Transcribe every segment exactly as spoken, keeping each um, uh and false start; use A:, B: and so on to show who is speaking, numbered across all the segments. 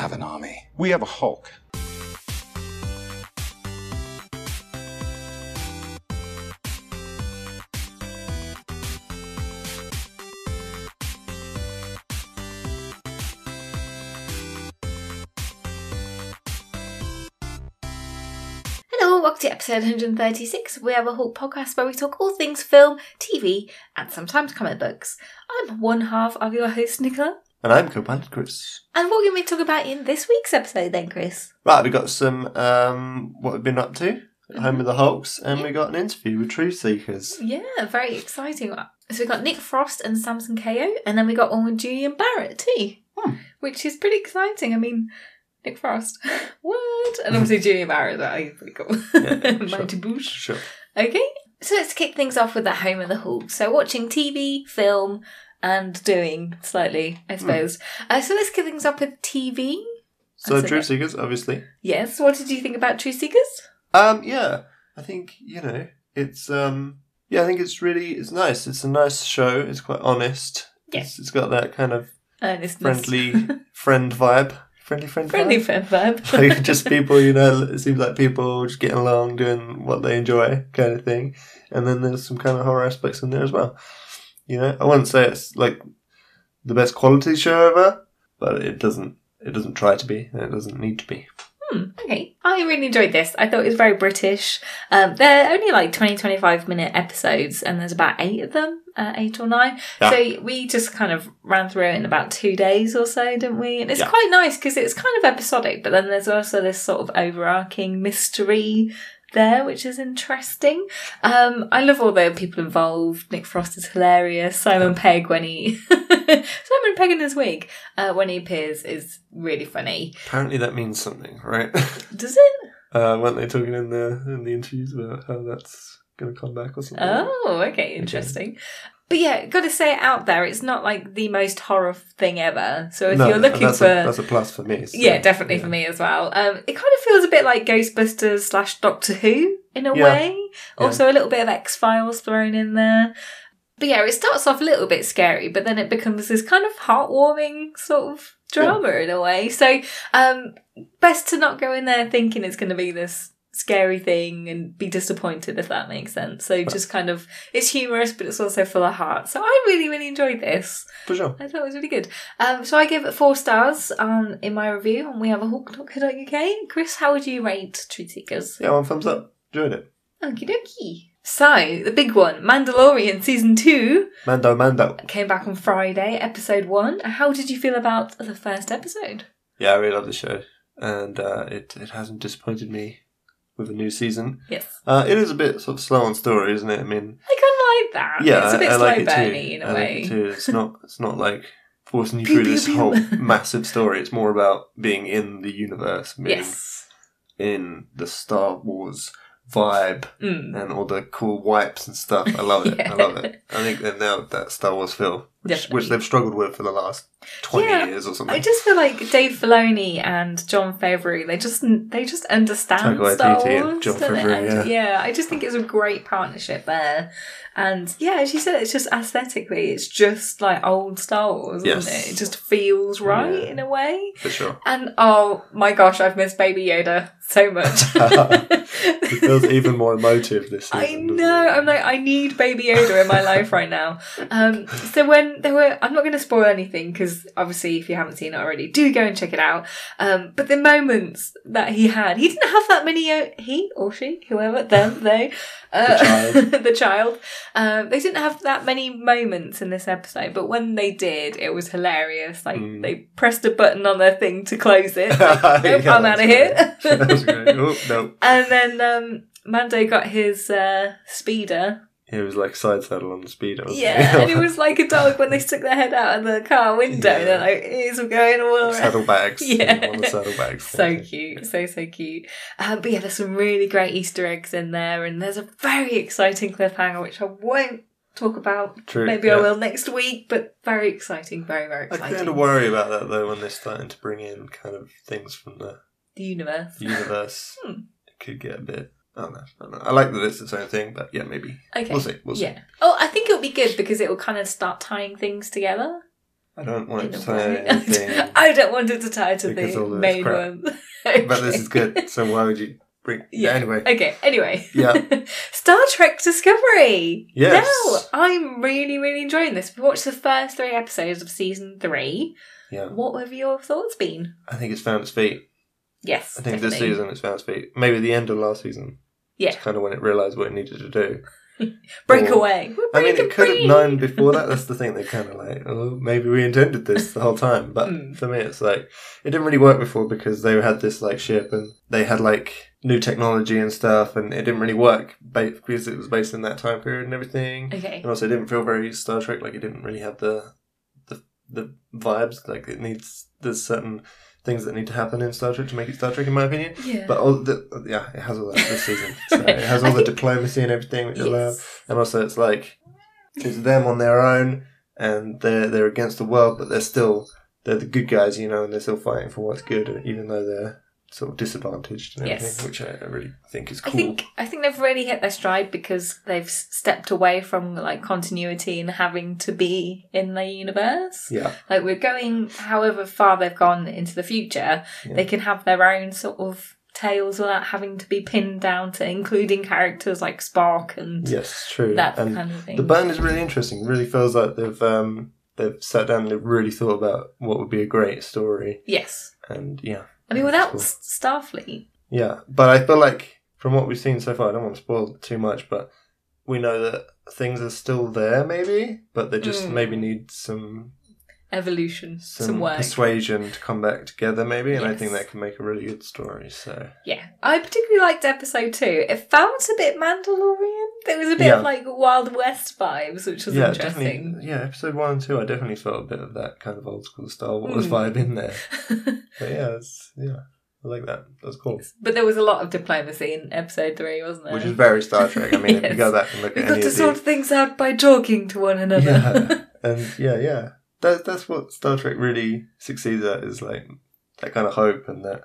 A: have an army. We have a Hulk.
B: Hello, welcome to episode one hundred thirty-six. We have a Hulk podcast where we talk all things film, T V, and sometimes comic books. I'm one half of your host, Nicola.
C: And I'm co-pilot Chris.
B: And what are we talking about in this week's episode then, Chris?
C: Right, we got some, um, what we've been up to, mm-hmm. Home of the Hulks, and we got an interview with Truth Seekers.
B: Yeah, very exciting. So we got Nick Frost and Samson Kayo, and then we got one with Julian Barrett too, hmm. which is pretty exciting. I mean, Nick Frost, what? And obviously Julian Barrett, that is pretty cool. Yeah, Mighty
C: sure.
B: Boosh.
C: Sure.
B: Okay, so let's kick things off with the Home of the Hulk. So watching T V, film, and doing slightly, I suppose. Mm. Uh, so let's kick things off with T V.
C: So Truth Seekers, obviously.
B: Yes. What did you think about Truth Seekers?
C: Um, yeah, I think you know it's um, yeah, I think it's really it's nice. It's a nice show. It's quite honest.
B: Yeah.
C: It's, it's got that kind of
B: earnestness,
C: friendly friend vibe. Friendly friend
B: Friendly
C: vibe.
B: friend vibe.
C: Like just people, you know, it seems like people just getting along, doing what they enjoy, kind of thing. And then there's some kind of horror aspects in there as well. You know, I wouldn't say it's like the best quality show ever, but it doesn't it doesn't try to be, and it doesn't need to be.
B: Hmm, okay. I really enjoyed this. I thought it was very British. Um, they're only like twenty, twenty-five minute episodes, and there's about eight of them, uh, eight or nine. Yeah. So we just kind of ran through it in about two days or so, didn't we? And it's yeah. quite nice because it's kind of episodic, but then there's also this sort of overarching mystery there, which is interesting. Um, I love all the people involved. Nick Frost is hilarious. Simon Pegg when he Simon Pegg in his wig uh, when he appears is really funny.
C: Apparently that means something, right?
B: Does it?
C: Uh, weren't they talking in the in the interviews about how that's going to come back or something?
B: Oh, okay, interesting. Okay. But yeah, got to say it out there, it's not like the most horror thing ever. So if
C: no,
B: you're looking
C: that's
B: for...
C: A, that's a plus for me. So,
B: yeah, definitely
C: yeah.
B: for me as well. Um, it kind of feels a bit like Ghostbusters slash Doctor Who in a
C: yeah.
B: way. Also
C: yeah.
B: a little bit of X-Files thrown in there. But yeah, it starts off a little bit scary, but then it becomes this kind of heartwarming sort of drama yeah. in a way. So um, best to not go in there thinking it's going to be this scary thing and be disappointed, if that makes sense. So just kind of, it's humorous, but it's also full of heart. So I really, really enjoyed this.
C: For sure.
B: I thought it was really good. Um, so I give it four stars um, in my review, and we have a hulk dot co dot U K. Chris, how would you rate Truth Seekers?
C: Yeah, one thumbs up. Enjoyed it.
B: Okie dokie. So, the big one, Mandalorian Season two.
C: Mando Mando.
B: Came back on Friday, Episode one. How did you feel about the first episode?
C: Yeah, I really love the show. And uh, it, it hasn't disappointed me with a new season.
B: Yes.
C: Uh, it is a bit sort of slow on story, isn't it? I mean...
B: I kind of like that.
C: Yeah,
B: it's a bit
C: I, I
B: slow
C: like it
B: burny
C: too.
B: in a
C: I
B: way.
C: like it too. It's not, it's not like forcing you
B: pew,
C: through
B: pew,
C: this
B: pew.
C: whole massive story. It's more about being in the universe. Being
B: Yes.
C: in the Star Wars vibe
B: mm.
C: and all the cool wipes and stuff. I love it.
B: yeah.
C: I love it. I think they've nailed that Star Wars feel, which, which they've struggled with for the last twenty
B: yeah,
C: years or something.
B: I just feel like Dave Filoni and Jon Favreau, they just they just understand
C: Taika
B: Star
C: Waititi
B: Wars.
C: and Jon
B: don't they?
C: Favreau,
B: And,
C: yeah.
B: yeah, I just think it's a great partnership there. And yeah, as you said, it's just aesthetically, it's just like old Star Wars,
C: yes.
B: isn't it? It just feels right
C: yeah,
B: in a way.
C: For sure.
B: And oh my gosh, I've missed Baby Yoda so much.
C: It feels even more emotive this season.
B: I know. I'm like, I need Baby Yoda in my life right now. Um, so when there were, I'm not going to spoil anything because obviously if you haven't seen it already, do go and check it out. Um, but the moments that he had, he didn't have that many, uh, he or she, whoever, them, they, uh,
C: the child.
B: the child. Um, they didn't have that many moments in this episode, but when they did, it was hilarious. Like mm. they pressed a button on their thing to close it. Like, nope,
C: yeah,
B: I'm out of here.
C: That was great. Oh, no.
B: And then um, Mando got his uh, speeder.
C: He was like side saddle on the speeder. Wasn't
B: Yeah,
C: he?
B: and it was like a dog when they stuck their head out of the car window.
C: Yeah.
B: They're like, ears were going all around.
C: Saddlebags.
B: Yeah.
C: On the saddlebags.
B: So cute. So, so cute. Um, but yeah, there's some really great Easter eggs in there. And there's a very exciting cliffhanger, which I won't talk about.
C: True.
B: Maybe
C: yeah.
B: I will next week. But very exciting. Very, very exciting.
C: I kind of worry about that, though, when they're starting to bring in kind of things from the...
B: The universe.
C: universe.
B: hmm.
C: It could get a bit... I don't know. I don't know. I like that it's its own thing, but yeah, maybe.
B: Okay.
C: We'll see. We'll see.
B: Yeah. Oh, I think it'll be good because it will kind of start tying things together.
C: I don't want
B: In
C: it
B: a
C: to tie
B: way.
C: anything.
B: I don't want it to tie to
C: Because all
B: the
C: of this
B: main
C: crap.
B: one.
C: But this is good, so why would you bring...
B: Yeah.
C: Anyway.
B: Okay, anyway.
C: Yeah.
B: Star Trek Discovery.
C: Yes.
B: Now, I'm really, really enjoying this. We watched the first three episodes of season three.
C: Yeah.
B: What have your thoughts been?
C: I think it's found its feet.
B: Yes,
C: I think
B: definitely.
C: this season it's found its feet. Maybe the end of last season.
B: Yeah.
C: It's kind of when it realised what it needed to do.
B: Break
C: Or-
B: away. We're
C: I mean,
B: breaking
C: it could have
B: free.
C: known before that. That's the thing. They kind of like, oh, maybe we intended this the whole time. But
B: Mm.
C: for me, it's like it didn't really work before because they had this like ship and they had like new technology and stuff, and it didn't really work ba- because it was based in that time period and everything.
B: Okay.
C: And also, it didn't feel very Star Trek. Like it didn't really have the the the vibes. Like it needs there's certain things that need to happen in Star Trek to make it Star Trek, in my opinion.
B: Yeah.
C: But all the, yeah, it has all that this season. So it has all
B: I
C: the
B: think-
C: diplomacy and everything, which I love.
B: Yes.
C: And also, it's like it's them on their own, and they're they're against the world, but they're still they're the good guys, you know, and they're still fighting for what's good, even though they're sort of disadvantaged and everything,
B: Yes.
C: which I, I really think is
B: I
C: cool.
B: think I think they've really hit their stride because they've s- stepped away from like continuity and having to be in the universe.
C: Yeah,
B: Like we're going, however far they've gone into the future,
C: Yeah.
B: they can have their own sort of tales without having to be pinned down to including characters like Spark and
C: yes, true.
B: that
C: and
B: kind of thing.
C: the band is really interesting. Really feels like they've um they've sat down and they've really thought about what would be a great story,
B: Yes.
C: and yeah.
B: I mean,
C: That's
B: without
C: cool.
B: S- Starfleet.
C: Yeah, but I feel like from what we've seen so far, I don't want to spoil too much, but we know that things are still there, maybe, but they just
B: Mm.
C: maybe need some
B: Evolution. Some,
C: some
B: work.
C: persuasion to come back together, maybe, and I think
B: Yes.
C: that can make a really good story. So
B: Yeah. I particularly liked episode two. It felt a bit Mandalorian. There was a bit
C: Yeah.
B: of like Wild West vibes, which was
C: yeah,
B: interesting.
C: definitely. Yeah, episode one and two, I definitely felt a bit of that kind of old school Star Wars
B: Mm.
C: vibe in there. But yeah, it's, yeah, I like that. That's cool.
B: But there was a lot of diplomacy in episode three, wasn't there?
C: Which is very Star Trek. I mean, if you
B: Yes.
C: go back and look
B: We've
C: at
B: got
C: any
B: to
C: of
B: sort
C: the
B: things out by talking to one another.
C: Yeah, and yeah, yeah. That that's what Star Trek really succeeds at, is like that kind of hope and that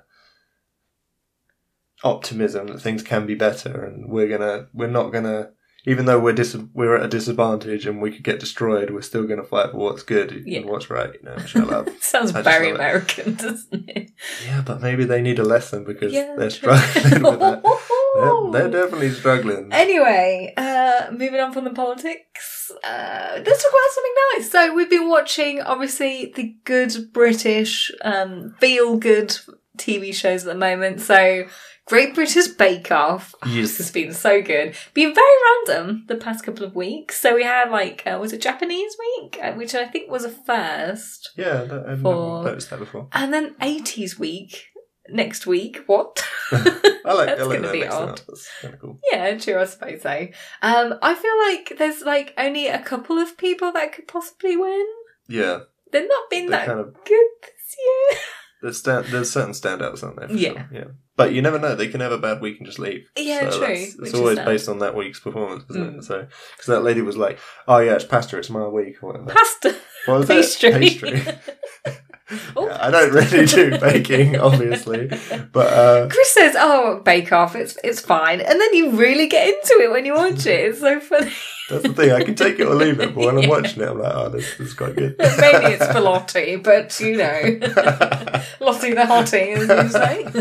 C: optimism that things can be better, and we're gonna we're not gonna even though we're dis- we're at a disadvantage and we could get destroyed, we're still gonna fight for what's good
B: Yeah.
C: and what's right. You know, which I love.
B: Sounds
C: I just
B: very
C: love it.
B: American, doesn't it?
C: Yeah, but maybe they need a lesson because
B: Yeah,
C: they're
B: true.
C: struggling with that. They're, they're definitely struggling.
B: Anyway, uh, moving on from the politics, uh, let's talk about something nice. So we've been watching, obviously, the good British, um, feel-good T V shows at the moment. So Great British Bake Off
C: Yes.
B: has been so good. Been very random the past couple of weeks. So we had, like, uh, was it Japanese week? Uh, which I think was a first.
C: Yeah, that, I've
B: For-
C: never noticed that before.
B: And then eighties week next week. What?
C: I like,
B: That's
C: I like
B: gonna
C: that
B: be
C: mixing
B: odd.
C: up. That's kind of cool.
B: Yeah, true, I suppose so. Um, I feel like there's like only a couple of people that could possibly win.
C: Yeah,
B: They've not been
C: they're
B: that
C: kind of
B: good this year.
C: there's sta- there's certain standouts, aren't there? For
B: Yeah.
C: sure. Yeah. But you never know; they can have a bad week and just leave.
B: Yeah,
C: So
B: true,
C: that's-
B: which
C: It's
B: is
C: always
B: sad.
C: based on that week's performance, isn't
B: Mm.
C: it? So because that lady was like, "Oh yeah, it's pasta. It's my week." Or whatever.
B: Pasta.
C: What was
B: Pastry.
C: it? Pastry.
B: Oh,
C: Yeah, I don't really do baking, obviously, but uh,
B: Chris says, "Oh, Bake Off, it's it's fine," and then you really get into it when you watch it. It's so funny.
C: that's the thing. I can take it or leave it, but when I'm
B: Yeah.
C: watching it, I'm like, "Oh, this, this is quite good."
B: Maybe it's for Lottie, but you know, Lottie the Hottie, as you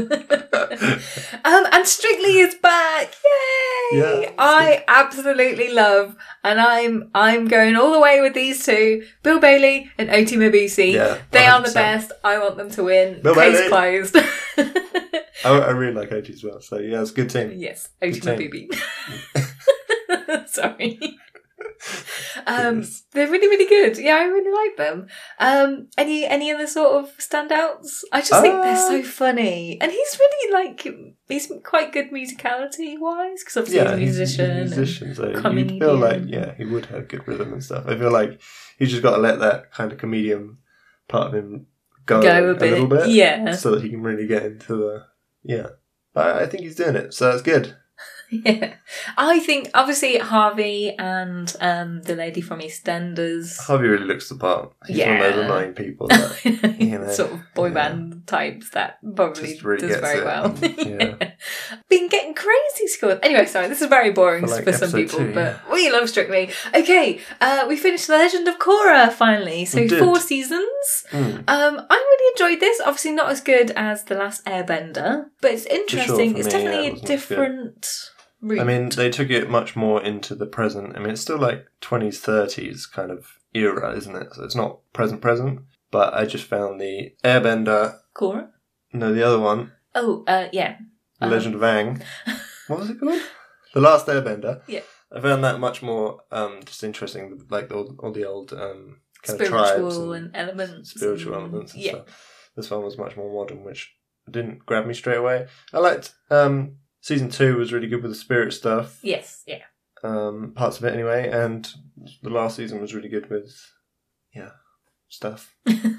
B: say. um, and Strictly is back! Yay!
C: Yeah, it's
B: I absolutely love, and I'm I'm going all the way with these two, Bill Bailey and Oti Mabuse.
C: Yeah,
B: they are
C: one hundred
B: the
C: percent.
B: best. I want them to win.
C: Bill
B: Case
C: Bailey.
B: closed.
C: I, I really like O G as well. So yeah, it's a good team.
B: Yes, Oti
C: Good team.
B: Mabuse. Sorry. Um,
C: Yes.
B: they're really, really good. Yeah, I really like them. Um, any any other sort of standouts? I just think they're so
C: Uh,
B: funny, and he's really like he's quite good musicality wise because obviously
C: Yeah,
B: he's a
C: he's, he's
B: musician.
C: a musician, so
B: comedian.
C: you feel like yeah, he would have good rhythm and stuff. I feel like he's just got to let that kind of comedian part of him go,
B: and go a bit,
C: little bit,
B: yeah,
C: so that he can really get into the yeah. But I think he's doing it, so that's good.
B: Yeah. I think, obviously, Harvey and um, the lady from EastEnders.
C: Harvey really looks the part. He's
B: Yeah.
C: one of those annoying people that, you know,
B: sort of boy
C: yeah.
B: band types that probably
C: Just really
B: does
C: gets
B: very
C: it.
B: well.
C: Yeah.
B: Been getting crazy scores. Anyway, sorry, this is very boring
C: For, like,
B: for some
C: episode
B: people,
C: two,
B: but
C: yeah.
B: we love Strictly. Okay, uh, we finished The Legend of Korra finally. So
C: We did.
B: four seasons.
C: Mm.
B: Um, I really enjoyed this. Obviously not as good as The Last Airbender, but it's interesting.
C: for
B: it's
C: me, yeah,
B: definitely
C: it
B: a
C: wasn't as good.
B: different route.
C: I mean, they took it much more into the present. I mean, it's still like twenties, thirties kind of era, isn't it? So it's not present, present. But I just found the Airbender,
B: Korra?
C: no, the other one,
B: Oh, uh, yeah.
C: The
B: Um,
C: Legend of Aang. What was it called? The Last Airbender.
B: Yeah.
C: I found that much more um, just interesting, like all, all the old um, kind of
B: Spiritual
C: tribes
B: and, elements.
C: spiritual
B: and-
C: elements and
B: yeah.
C: stuff. This one was much more modern, which didn't grab me straight away. I liked um, season two was really good with the spirit stuff,
B: Yes, yeah.
C: um, parts of it anyway, and the last season was really good with yeah stuff.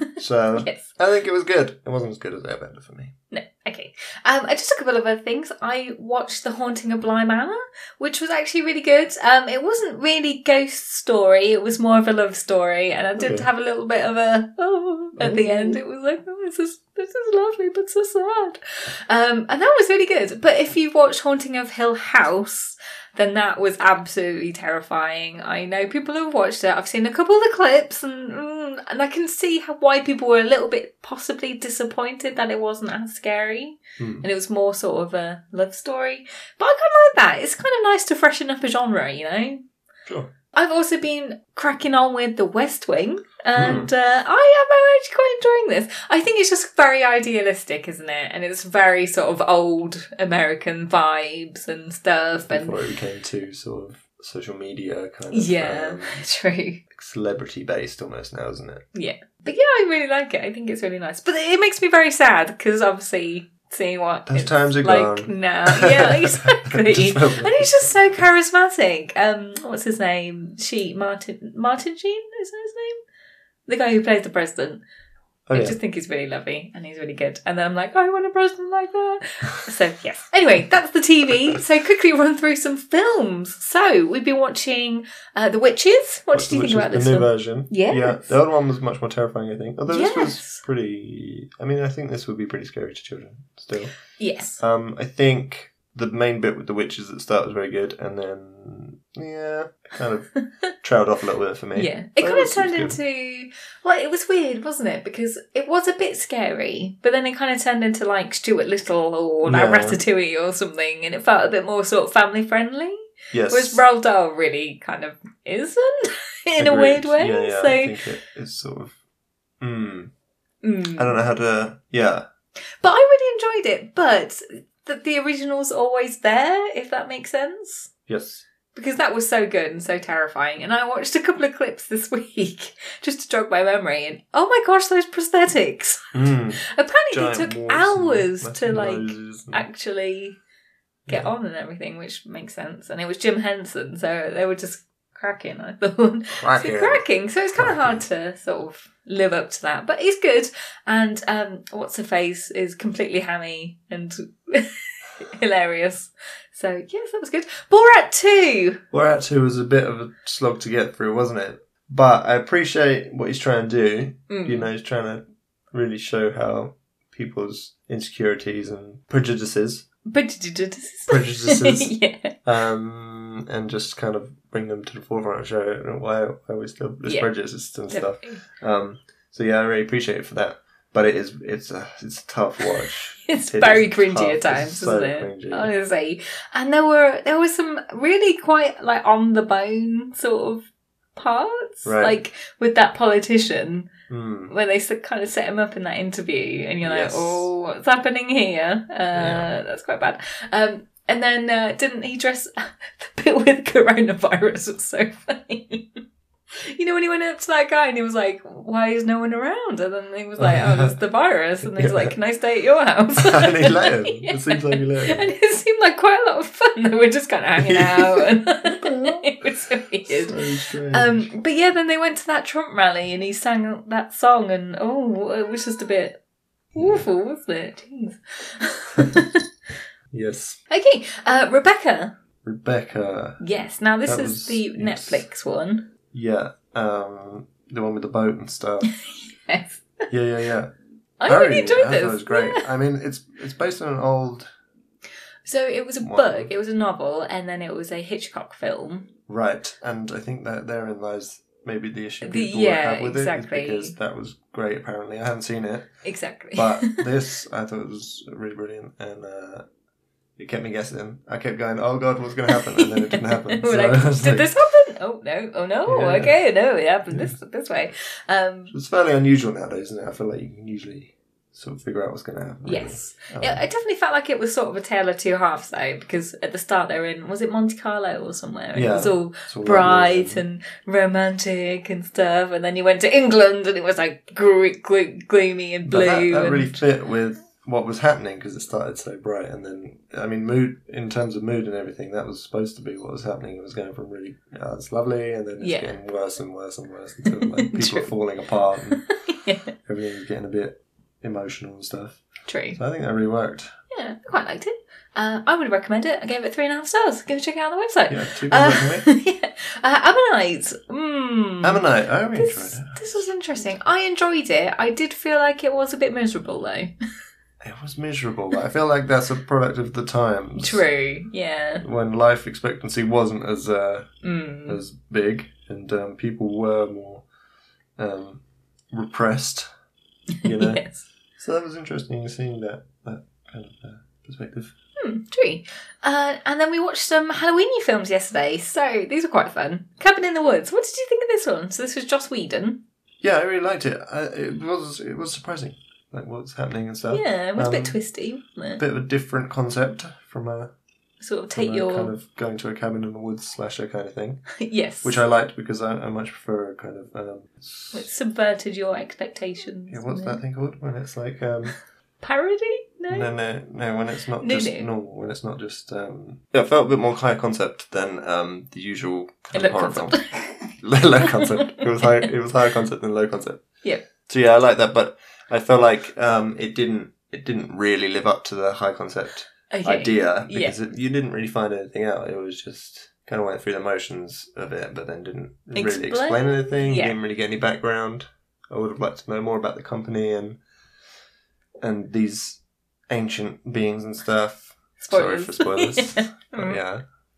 C: So
B: Yes.
C: I think it was good. It wasn't as good as Airbender for me.
B: No, okay. Um, just a couple of other things. I watched The Haunting of Bly Manor, which was actually really good. Um, it wasn't really ghost story. It was more of a love story, and I did
C: Okay.
B: have a little bit of a oh at the
C: Ooh.
B: end. It was like, oh, this is this is lovely, but so sad. Um, and that was really good. But if you watched Haunting of Hill House, then that was absolutely terrifying. I know people have watched it. I've seen a couple of the clips, and mm, and I can see how why people were a little bit possibly disappointed that it wasn't as scary,
C: Hmm.
B: and it was more sort of a love story. But I kind of like that. It's kind of nice to freshen up a genre, you know.
C: Sure.
B: I've also been cracking on with The West Wing, and uh, I am actually quite enjoying this. I think it's just very idealistic, isn't it? And it's very sort of old American vibes and stuff. And
C: Before it became too sort of social media kind of
B: yeah,
C: um,
B: true.
C: celebrity based almost now, isn't it?
B: Yeah. But yeah, I really like it. I think it's really nice. But it makes me very sad because obviously seeing what
C: Those
B: it's
C: times are
B: like
C: gone.
B: now. Yeah, exactly.
C: Just felt
B: And he's just so charismatic. Um, what's his name? She Martin Martin Sheen, is that his name? The guy who plays the president.
C: Oh,
B: I
C: yeah.
B: just think he's really lovely and he's really good. And then I'm like, I want a president like that. So, yes. Anyway, that's the T V. So, quickly run through some films. So, we've been watching uh, The Witches. What did you
C: Which
B: think
C: is
B: about this
C: the new
B: film?
C: version?
B: Yes.
C: Yeah, the other one was much more terrifying, I think. Although this was
B: Yes.
C: pretty. I mean, I think this would be pretty scary to children still.
B: Yes.
C: Um, I think the main bit with the witches at the start was very good, and then yeah, kind of trailed off a little bit for me.
B: Yeah. It
C: But
B: kind of
C: was-
B: turned
C: was good.
B: into, well, it was weird, wasn't it? Because it was a bit scary, but then it kind of turned into like Stuart Little or like
C: Yeah.
B: Ratatouille or something, and it felt a bit more sort of family friendly.
C: Yes.
B: Whereas Roald Dahl really kind of isn't in a
C: Agreed.
B: weird way.
C: Yeah, yeah.
B: so
C: I think it, it's sort of. Mm,
B: mm.
C: I don't know how to. Yeah.
B: But I really enjoyed it. But the, the original's always there, if that makes sense.
C: Yes.
B: Because that was so good and so terrifying. And I watched a couple of clips this week just to jog my memory. And oh my gosh, those prosthetics.
C: Mm.
B: Apparently
C: Giant
B: they took
C: walls
B: hours
C: and
B: to
C: massive
B: like
C: noses and-
B: actually get
C: Yeah.
B: on and everything, which makes sense. And it was Jim Henson, so they were just cracking, I thought.
C: Cracking.
B: So cracking. So it's kind of hard to sort of live up to that. But he's good. And um, What's Her Face is completely hammy and hilarious. So yes, that was good. Borat two.
C: Borat two was a bit of a slog to get through, wasn't it? But I appreciate what he's trying to do.
B: Mm.
C: You know, he's trying to really show how people's insecurities and prejudices,
B: Prejudices.
C: Prejudices.
B: Yeah.
C: um, and just kind of bring them to the forefront and show you know, why why we still there's
B: Yeah.
C: prejudices and stuff.
B: Definitely.
C: Um, so yeah, I really appreciate it for that. But it is it's a it's a tough watch.
B: It's
C: It
B: very
C: is
B: cringy
C: tough.
B: at
C: It's
B: times,
C: so
B: isn't it?
C: cringy.
B: Honestly. And there were there were some really quite like on the bone sort of parts.
C: Right.
B: Like with that politician
C: Mm.
B: when they s- kind of set him up in that interview and you're
C: Yes.
B: like, oh, what's happening here? Uh,
C: Yeah.
B: That's quite bad. Um, and then uh, didn't he dress the bit with coronavirus was so funny. You know, when he went up to that guy and he was like, why is no one around? And then he was like, oh, that's the virus. And he's
C: Yeah.
B: like, can I stay at your house?
C: And he let him.
B: Yeah.
C: It seems like he let him.
B: And it seemed like quite a lot of fun. They were just kind of hanging out. And it was so weird.
C: So strange.
B: Um, but yeah, then they went to that Trump rally and he sang that song and oh, it was just a bit awful, wasn't it? Jeez.
C: Yes.
B: Okay, uh, Rebecca.
C: Rebecca.
B: Yes. Now this
C: That
B: is
C: was-
B: the
C: yes.
B: Netflix one.
C: Yeah. Um, the one with the boat and stuff.
B: Yes.
C: Yeah, yeah, yeah.
B: I
C: Very-
B: really enjoyed
C: I
B: this.
C: thought it was great.
B: Yeah.
C: I mean, it's it's based on an old...
B: So it was a
C: Wow.
B: book, it was a novel, and then it was a Hitchcock film.
C: Right, and I think that therein lies maybe the issue
B: The-
C: people
B: yeah,
C: have with
B: exactly.
C: it, is because that was great, apparently. I haven't seen it,
B: Exactly.
C: but this, I thought was really brilliant, and uh, it kept me guessing. I kept going, oh god, what's going to happen? And then it didn't happen.
B: We're
C: So
B: like,
C: I was
B: did
C: like-
B: this happen? Oh no! Oh no!
C: Yeah.
B: Okay, no, it happened this this way. Um,
C: It's fairly unusual nowadays, isn't it? I feel like you can usually sort of figure out what's going to happen.
B: yes,
C: Um,
B: it, it definitely felt like it was sort of a tale of two halves, though, because at the start they were in, was it Monte Carlo or somewhere? And
C: Yeah,
B: it was all
C: it's all
B: bright
C: lovely,
B: and romantic and stuff, and then you went to England and it was like gro- glo- gloomy and
C: But
B: blue.
C: that, that
B: and...
C: really fit with what was happening because it started so bright, and then I mean, mood in terms of mood and everything, that was supposed to be what was happening. It was going from really, oh, it's lovely, and then it's
B: Yeah.
C: getting worse and worse and worse until like people
B: True.
C: are falling apart and
B: yeah,
C: everything's getting a bit emotional and stuff.
B: true.
C: So I think that really worked.
B: Yeah, I quite liked it. Uh, I would recommend it. I gave it three and a half stars. Go check it out on the website.
C: Yeah, two
B: Uh,
C: people from me.
B: yeah. Uh, Ammonite. Mm.
C: Ammonite, I really
B: This,
C: enjoyed it.
B: this was interesting. I enjoyed it. I did feel like it was a bit miserable, though.
C: It was miserable, but I feel like that's a product of the times.
B: True. Yeah.
C: When life expectancy wasn't as uh,
B: Mm.
C: as big, and um, people were more um, repressed, you know.
B: yes.
C: So that was interesting seeing that that kind of uh, perspective.
B: Hmm, true. Uh, and then we watched some Halloweeny films yesterday, so these were quite fun. Cabin in the Woods. What did you think of this one? So this was Joss Whedon.
C: Yeah, I really liked it. I, it was it was surprising, like what's happening and stuff.
B: Yeah, it was a bit
C: Um,
B: twisty, wasn't
C: A
B: it?
C: bit of a different concept from a,
B: Sort of
C: from
B: take
C: a
B: your
C: kind of going to a cabin in the woods slasher kind of thing,
B: yes,
C: which I liked because I, I much prefer a kind of um,
B: it subverted your expectations.
C: yeah, what's
B: didn't
C: that
B: it?
C: thing called when it's like um,
B: Parody? No.
C: no no no when it's not
B: No,
C: just
B: no.
C: normal, when it's not just um, yeah, it felt a bit more high concept than um, the usual kind
B: A
C: of
B: low
C: horror
B: concept.
C: film. low, low concept. It was high. It was higher concept than low concept.
B: Yep.
C: So yeah, I like that, but I felt like um, it didn't. It didn't really live up to the high concept
B: Okay.
C: idea
B: Yeah.
C: because it, you didn't really find anything out. It was just kind of went through the motions of it, but then didn't really
B: Explain?
C: explain anything.
B: Yeah.
C: You didn't really get any background. I would have liked to know more about the company and and these ancient beings and stuff. Sorry
B: Spoilers.
C: for spoilers.
B: Yeah.
C: But yeah.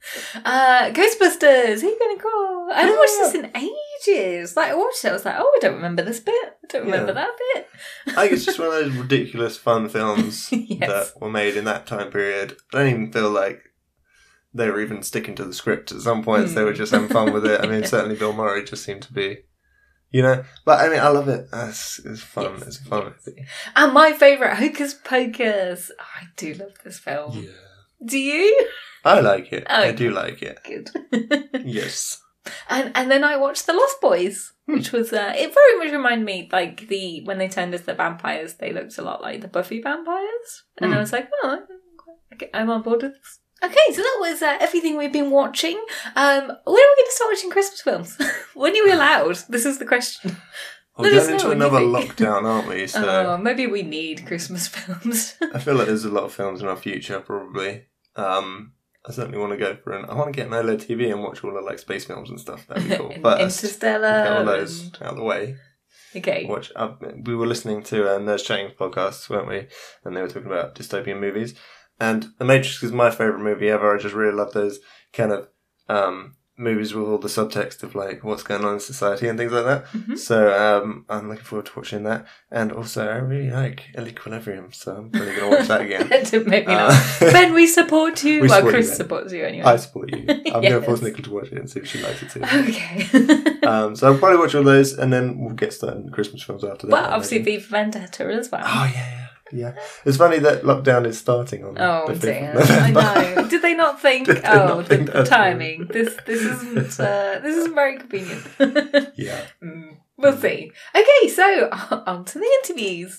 B: Uh, Ghostbusters, who you gonna call? I haven't
C: Yeah.
B: watched this in ages. Like, I watched it, I was like, oh, I don't remember this bit. I don't remember
C: Yeah.
B: that bit.
C: I think it's just one of those ridiculous fun films
B: Yes.
C: that were made in that time period. I don't even feel like they were even sticking to the script. At some points, they were just having fun with it. I mean, certainly Bill Murray just seemed to be, you know. But I mean, I love it. It's, it's fun.
B: Yes,
C: It's a fun.
B: yes. And my favourite, Hocus Pocus. Oh, I do love this film.
C: Yeah.
B: Do you?
C: I like it. I
B: Oh.
C: do like it.
B: Good.
C: Yes.
B: And and then I watched The Lost Boys, which was uh, it very much reminded me like the when they turned into the vampires, they looked a lot like the Buffy vampires, and I
C: Hmm.
B: was like, oh, okay, I'm on board with this. Okay, so that was uh, everything we've been watching. Um, when are we going to start watching Christmas films? When are we allowed? This is the question.
C: We're
B: Let us
C: going into
B: know what you
C: another
B: think.
C: lockdown, aren't we? So
B: Oh, maybe we need Christmas films.
C: I feel like there's a lot of films in our future, probably. Um, I certainly want to go for an. I want to get an OLED T V and watch all the like space films and stuff. That'd be cool. First,
B: Interstellar.
C: get all those
B: and-
C: out of the way.
B: Okay.
C: Watch. Uh, we were listening to a Nerds Chatting podcast, weren't we? And they were talking about dystopian movies. And The Matrix is my favourite movie ever. I just really love those kind of um, movies with all the subtext of like what's going on in society and things like that.
B: Mhm.
C: So um, I'm looking forward to watching that. And also, I really like Equilibrium, so I'm probably going to watch that again.
B: Maybe
C: Uh,
B: not. Ben, we support you.
C: We
B: well,
C: support you,
B: Chris
C: Ben.
B: supports you anyway.
C: I support you. I'm going to
B: Yes.
C: force Nicole to watch it and see if she likes it too.
B: Okay.
C: um, so I'll probably watch all those, and then we'll get started on Christmas films after that.
B: Well,
C: I
B: obviously,
C: imagine.
B: V for Vendetta as well.
C: Oh, yeah, yeah. Yeah, it's funny that lockdown is starting on
B: Oh
C: the fifth
B: dear!
C: of
B: I
C: November.
B: know. Did they not think?
C: Did they
B: oh,
C: not think
B: the
C: that's-
B: timing. This this isn't uh, this isn't very convenient.
C: Yeah.
B: Mm, we'll see. Okay, so on to the interviews.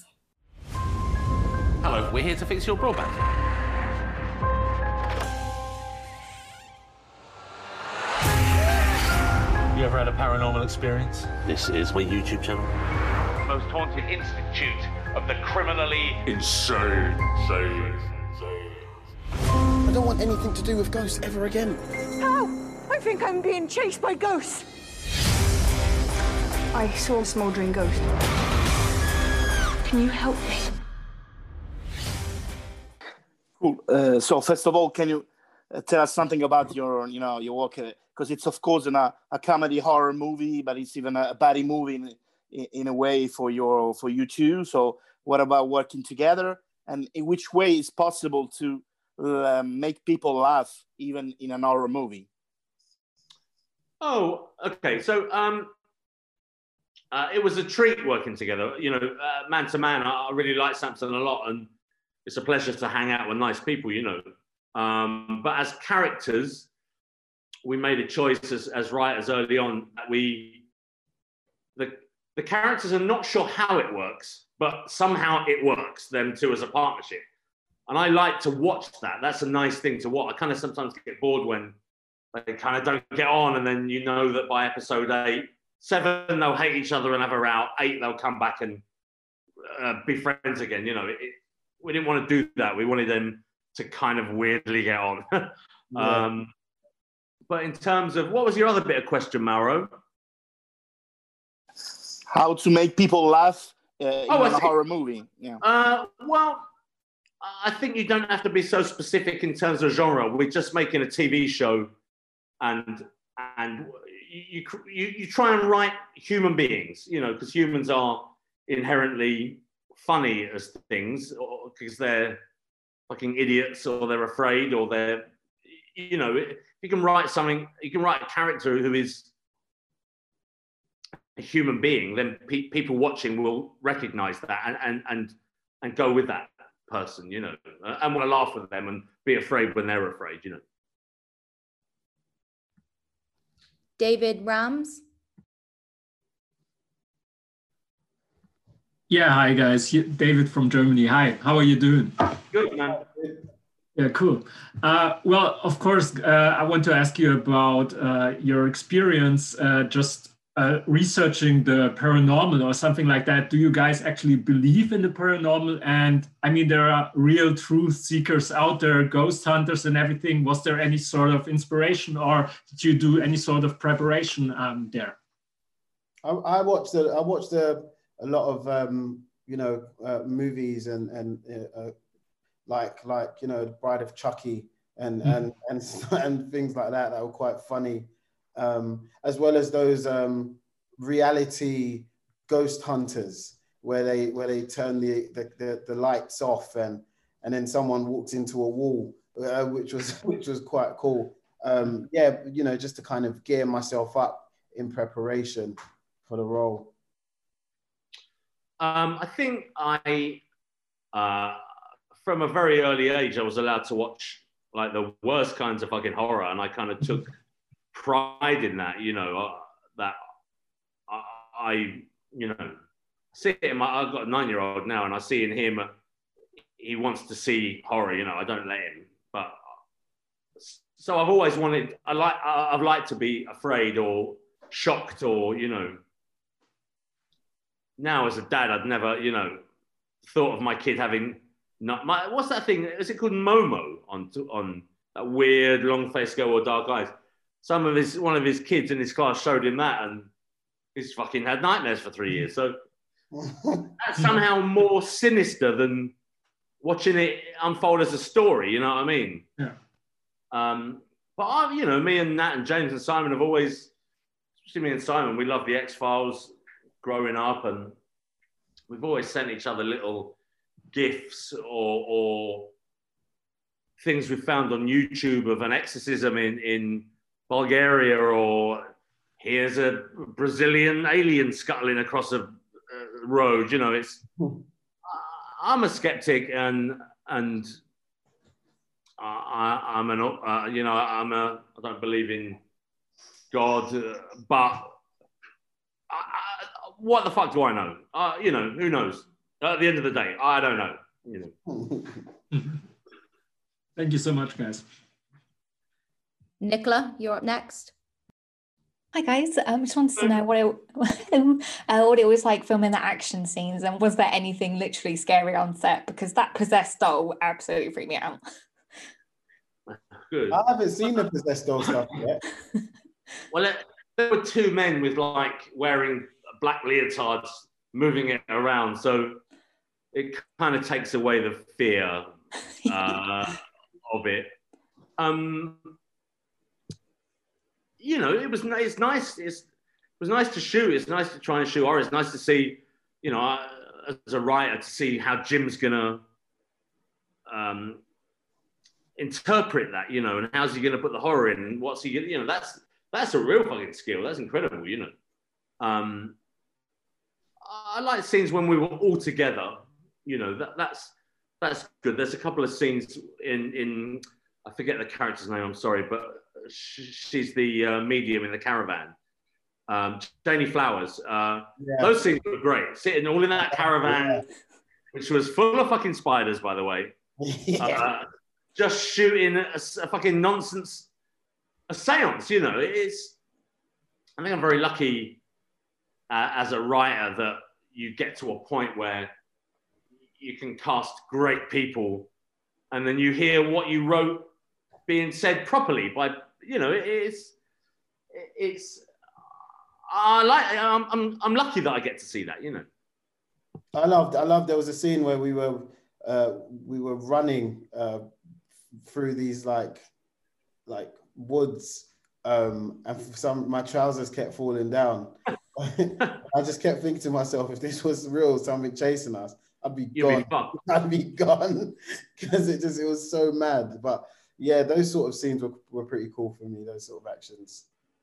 D: Hello, we're here to fix your broadband. You ever had a paranormal experience?
E: This is my YouTube channel.
D: Most Haunted Institute of the Criminally
E: Insane. Insane.
F: I
E: don't want anything to do with ghosts ever again.
F: How? I think I'm being chased by ghosts. I saw a smouldering ghost. Can you help me?
G: Cool. Uh, so first of all, can you uh, tell us something about your, you know, your work? Because it's of course in a, a comedy horror movie, but it's even a, a buddy movie in, in, in a way for your for you too. So what about working together, and in which way is possible to uh, make people laugh even in an horror movie?
D: Oh, okay. So um, uh, it was a treat working together. You know, uh, man to man, I, I really like Samson a lot, and it's a pleasure to hang out with nice people, you know. Um, but as characters, we made a choice as, as writers early on that we, the, the characters are not sure how it works, but somehow it works, them two as a partnership. And I like to watch that. That's a nice thing to watch. I kind of sometimes get bored when they kind of don't get on, and then you know that by episode eight, seven, they'll hate each other and have a row. Eight, they'll come back and uh, be friends again, you know. It, it, we didn't want to do that. We wanted them to kind of weirdly get on. yeah. um, but in terms of, what was your other bit of question, Mauro?
G: How to make people laugh uh, in
D: oh,
G: a horror movie? Yeah.
D: Uh, well, I think you don't have to be so specific in terms of genre. We're just making a T V show, and and you you, you try and write human beings, you know, because humans are inherently funny as things, because they're fucking idiots, or they're afraid, or they're, you know, you can write something, you can write a character who is a human being, then pe- people watching will recognize that and, and, and, and go with that person, you know, and want to laugh with them and be afraid when they're afraid, you know.
H: David Rams.
I: Yeah, hi guys, David from Germany. Hi, how are you doing?
D: Good, man.
I: Yeah, cool. Uh, well, of course, uh, I want to ask you about uh, your experience uh, just uh, researching the paranormal or something like that. Do you guys actually believe in the paranormal? And I mean, there are real truth seekers out there, ghost hunters and everything. Was there any sort of inspiration, or did you do any sort of preparation um, there?
J: I, I watched the, I watched the, a lot of um, you know uh, movies and and uh, like like you know Bride of Chucky and mm. and and and things like that that were quite funny, um, as well as those um, reality ghost hunters where they where they turn the the, the, the lights off and and then someone walks into a wall, uh, which was which was quite cool. Um, yeah, you know, just to kind of gear myself up in preparation for the role.
D: Um, I think I, uh, from a very early age, I was allowed to watch like the worst kinds of fucking horror, and I kind of took pride in that. You know, uh, that I, I, you know, see it in my. I've got a nine-year-old now, and I see in him, uh, he wants to see horror. You know, I don't let him, but so I've always wanted. I like. I've liked to be afraid or shocked or you know. Now, as a dad, I'd never, you know, thought of my kid having not my. What's that thing? Is it called Momo on on that weird long face girl or dark eyes? Some of his one of his kids in his class showed him that, and he's fucking had nightmares for three years. So that's somehow more sinister than watching it unfold as a story. You know what I mean?
I: Yeah.
D: Um, but I, you know, me and Nat and James and Simon have always, especially me and Simon, we love the X-Files. Growing up, and we've always sent each other little gifts or, or things we found on YouTube of an exorcism in, in Bulgaria, or here's a Brazilian alien scuttling across a uh, road. You know, it's. I'm a skeptic, and and I, I'm an uh, you know I'm a I don't believe in God, uh, but. I, what the fuck do I know? Uh, you know, who knows? At the end of the day, I don't know. You know.
I: Thank you so much, guys.
H: Nicola, you're up next.
B: Hi guys, I um, just wanted to know what it, uh, what it was like filming the action scenes, and was there anything literally scary on set? Because that possessed doll absolutely freaked me out.
D: good.
J: I haven't seen the possessed doll stuff yet.
D: Well, it, there were two men with like wearing black leotards moving it around, so it kind of takes away the fear uh, of it. Um, you know, it was it's nice. It's, it was nice to shoot. It's nice to try and shoot horror. It's nice to see, you know, uh, as a writer, to see how Jim's gonna um, interpret that, you know, and how's he gonna put the horror in, and what's he gonna, you know, that's that's a real fucking skill. That's incredible, you know. Um, I like scenes when we were all together. You know, that that's that's good. There's a couple of scenes in in I forget the character's name. I'm sorry, but she, she's the uh, medium in the caravan. Um, Janie Flowers. Uh, yeah. Those scenes were great. Sitting all in that caravan, yeah. which was full of fucking spiders, by the way. Yeah. Uh, just shooting a, a fucking nonsense, a seance. You know, it's. I think I'm very lucky uh, as a writer that you get to a point where you can cast great people, and then you hear what you wrote being said properly by, you know, it's, it's, I like, I'm, I'm, I'm lucky that I get to see that, you know.
J: I loved, I loved, there was a scene where we were, uh, we were running uh, through these like, like woods, um, and for some, my trousers kept falling down. I just kept thinking to myself, if this was real, something chasing us, I'd be You'd gone. Be I'd be gone because it just, it was so mad. But yeah, those sort of scenes were, were pretty cool for me, those sort of actions.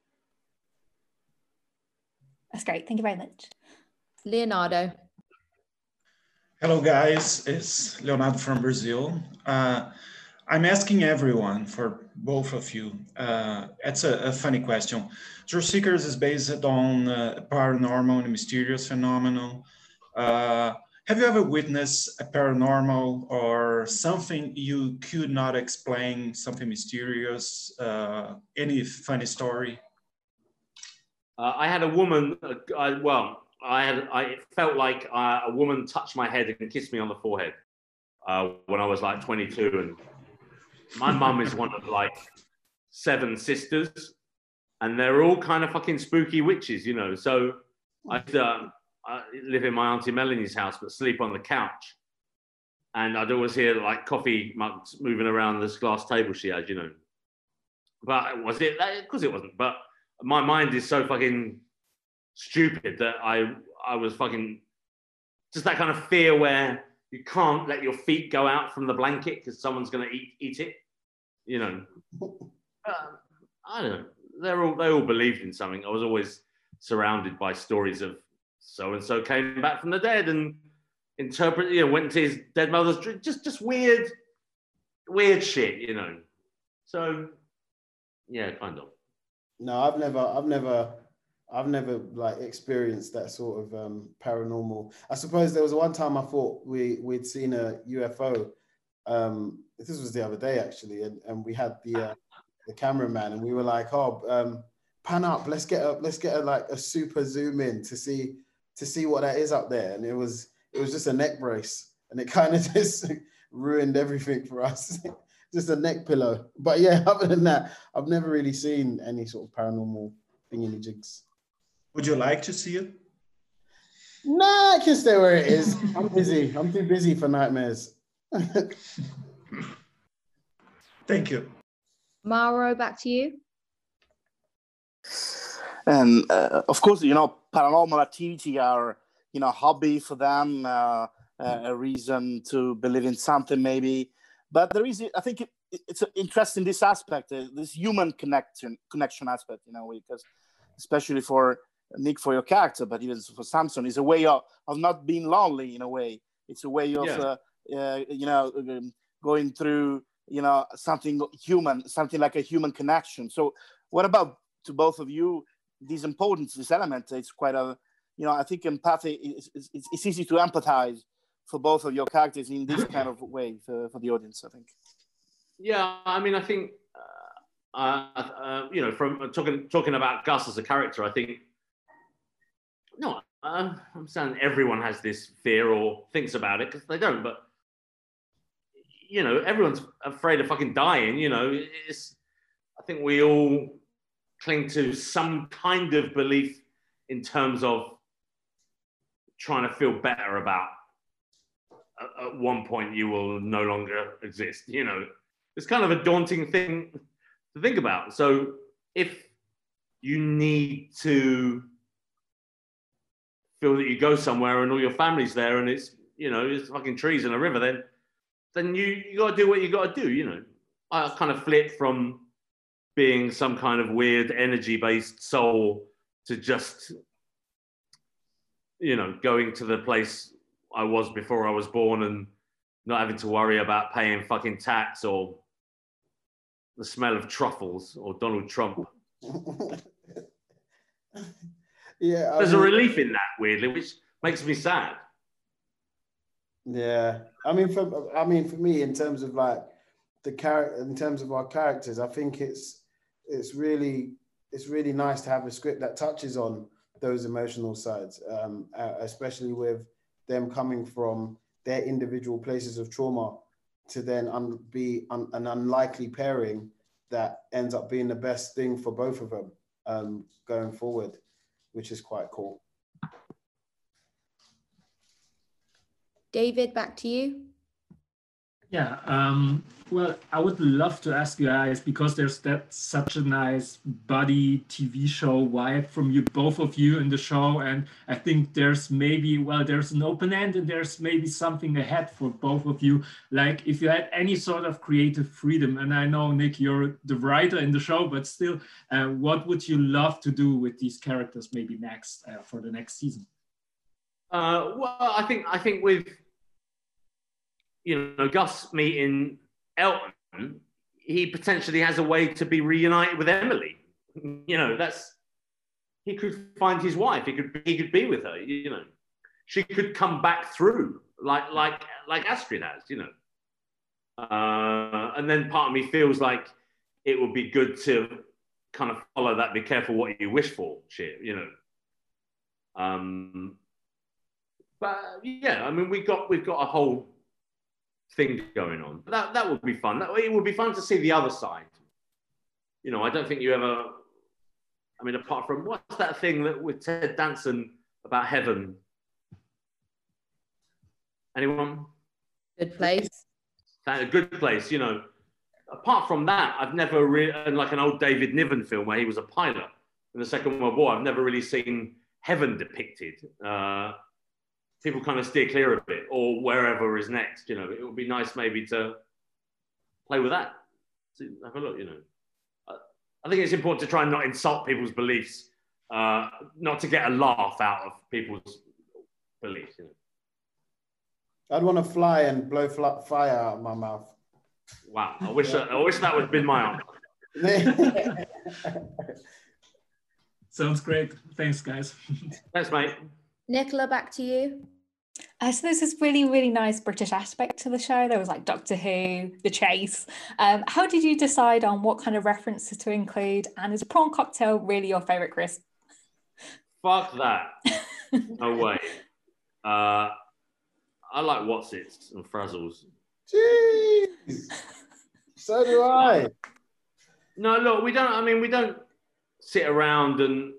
H: That's great. Thank you very much. Leonardo.
K: Hello, guys. It's Leonardo from Brazil. Uh, I'm asking everyone, for both of you, uh, it's a, a funny question. Thrill Seekers is based on uh, paranormal and mysterious phenomenon. Uh, have you ever witnessed a paranormal or something you could not explain, something mysterious, uh, any funny story?
D: Uh, I had a woman, uh, I, well, I had, I felt like uh, a woman touched my head and kissed me on the forehead uh, when I was like twenty-two, and my mum is one of like seven sisters, and they're all kind of fucking spooky witches, you know. So I'd uh, I live in my Auntie Melanie's house, but sleep on the couch. And I'd always hear like coffee mugs moving around this glass table she had, you know. But was it that? Of course it wasn't. But my mind is so fucking stupid that I I was fucking just that kind of fear where you can't let your feet go out from the blanket because someone's going to eat eat it, you know. Uh, I don't know. They're all they all believed in something. I was always surrounded by stories of so and so came back from the dead and interpret, you know, went to his dead mother's dream. Just just weird, weird shit, you know. So yeah, kind of.
J: No, I've never, I've never, I've never like experienced that sort of um, paranormal. I suppose there was one time I thought we we'd seen a U F O. Um, this was the other day actually, and, and we had the uh, the cameraman, and we were like, oh, um, pan up, let's get a let's get a like a super zoom in to see to see what that is up there, and it was it was just a neck brace, and it kind of just ruined everything for us. Just a neck pillow. But yeah, other than that, I've never really seen any sort of paranormal thingy-jigs.
K: Would you like to see it?
J: Nah, I can stay where it is. I'm busy. I'm too busy for nightmares.
K: Thank you.
H: Mauro, back to you.
G: And uh, of course, you know, paranormal activity are, you know, hobby for them, uh, uh, a reason to believe in something maybe. But there is, I think it, it's interesting, this aspect, uh, this human connection connection aspect, you know, because especially for Nick, for your character, but even for Samson, is a way of, of not being lonely in a way. It's a way of, yeah. uh, uh, you know, going through, you know, something human, something like a human connection. So what about to both of you, this importance, this element? It's quite a, you know, I think empathy, is, is, it's easy to empathize for both of your characters in this kind of way for, for the audience, I think.
D: Yeah, I mean, I think, uh, uh, uh, you know, from talking talking about Gus as a character, I think, no, uh, I'm saying everyone has this fear or thinks about it, because they don't, but, you know, everyone's afraid of fucking dying. You know, it's. I think we all cling to some kind of belief in terms of trying to feel better about at one point you will no longer exist. You know, it's kind of a daunting thing to think about. So if you need to feel that you go somewhere and all your family's there and it's, you know, it's fucking trees and a river, then then you, you got to do what you got to do, you know. I kind of flip from being some kind of weird energy-based soul to just, you know, going to the place I was before I was born and not having to worry about paying fucking tax or the smell of truffles or Donald Trump.
J: Yeah, I
D: there's
J: mean,
D: a relief in that, weirdly, which makes me sad.
J: Yeah, I mean, for I mean, for me, in terms of like the character, in terms of our characters, I think it's it's really it's really nice to have a script that touches on those emotional sides, um, uh, especially with them coming from their individual places of trauma to then un- be un- an unlikely pairing that ends up being the best thing for both of them um, going forward, which is quite cool.
H: David, back to you.
I: Yeah, um, well, I would love to ask you guys, because there's that such a nice buddy T V show vibe from you, both of you in the show. And I think there's maybe, well, there's an open end and there's maybe something ahead for both of you. Like if you had any sort of creative freedom, and I know, Nick, you're the writer in the show, but still, uh, what would you love to do with these characters maybe next uh, for the next season?
D: Uh, well, I think, I think with, you know, Gus meeting Elton, he potentially has a way to be reunited with Emily. You know, that's, he could find his wife. He could, he could be with her. You know, she could come back through like, like, like Astrid has. You know, uh, and then part of me feels like it would be good to kind of follow that. Be careful what you wish for. Shit, you know. Um, but yeah, I mean, we got we've got a whole thing going on. But that, that would be fun. That, it would be fun to see the other side. You know, I don't think you ever, I mean, apart from, what's that thing that with Ted Danson about heaven? Anyone?
H: Good Place.
D: That, a Good Place, you know. Apart from that, I've never really, like an old David Niven film where he was a pilot in the Second World War, I've never really seen heaven depicted. Uh, people kind of steer clear of it, or wherever is next, you know. It would be nice maybe to play with that, to have a look, you know. I think it's important to try and not insult people's beliefs, uh, not to get a laugh out of people's beliefs, you know.
J: I'd want to fly and blow fl- fire out of my mouth.
D: Wow, I wish, I wish that would have been my answer.
I: Sounds great. Thanks, guys.
D: Thanks, mate.
H: Nicola, back to you.
B: Uh, so there's this really, really nice British aspect to the show. There was like Doctor Who, The Chase. Um, how did you decide on what kind of references to include? And is a prawn cocktail really your favourite crisp?
D: Fuck that. No way. Uh, I like Wotsits and Frazzles.
J: Jeez. So do I.
D: No, look, we don't, I mean, we don't sit around and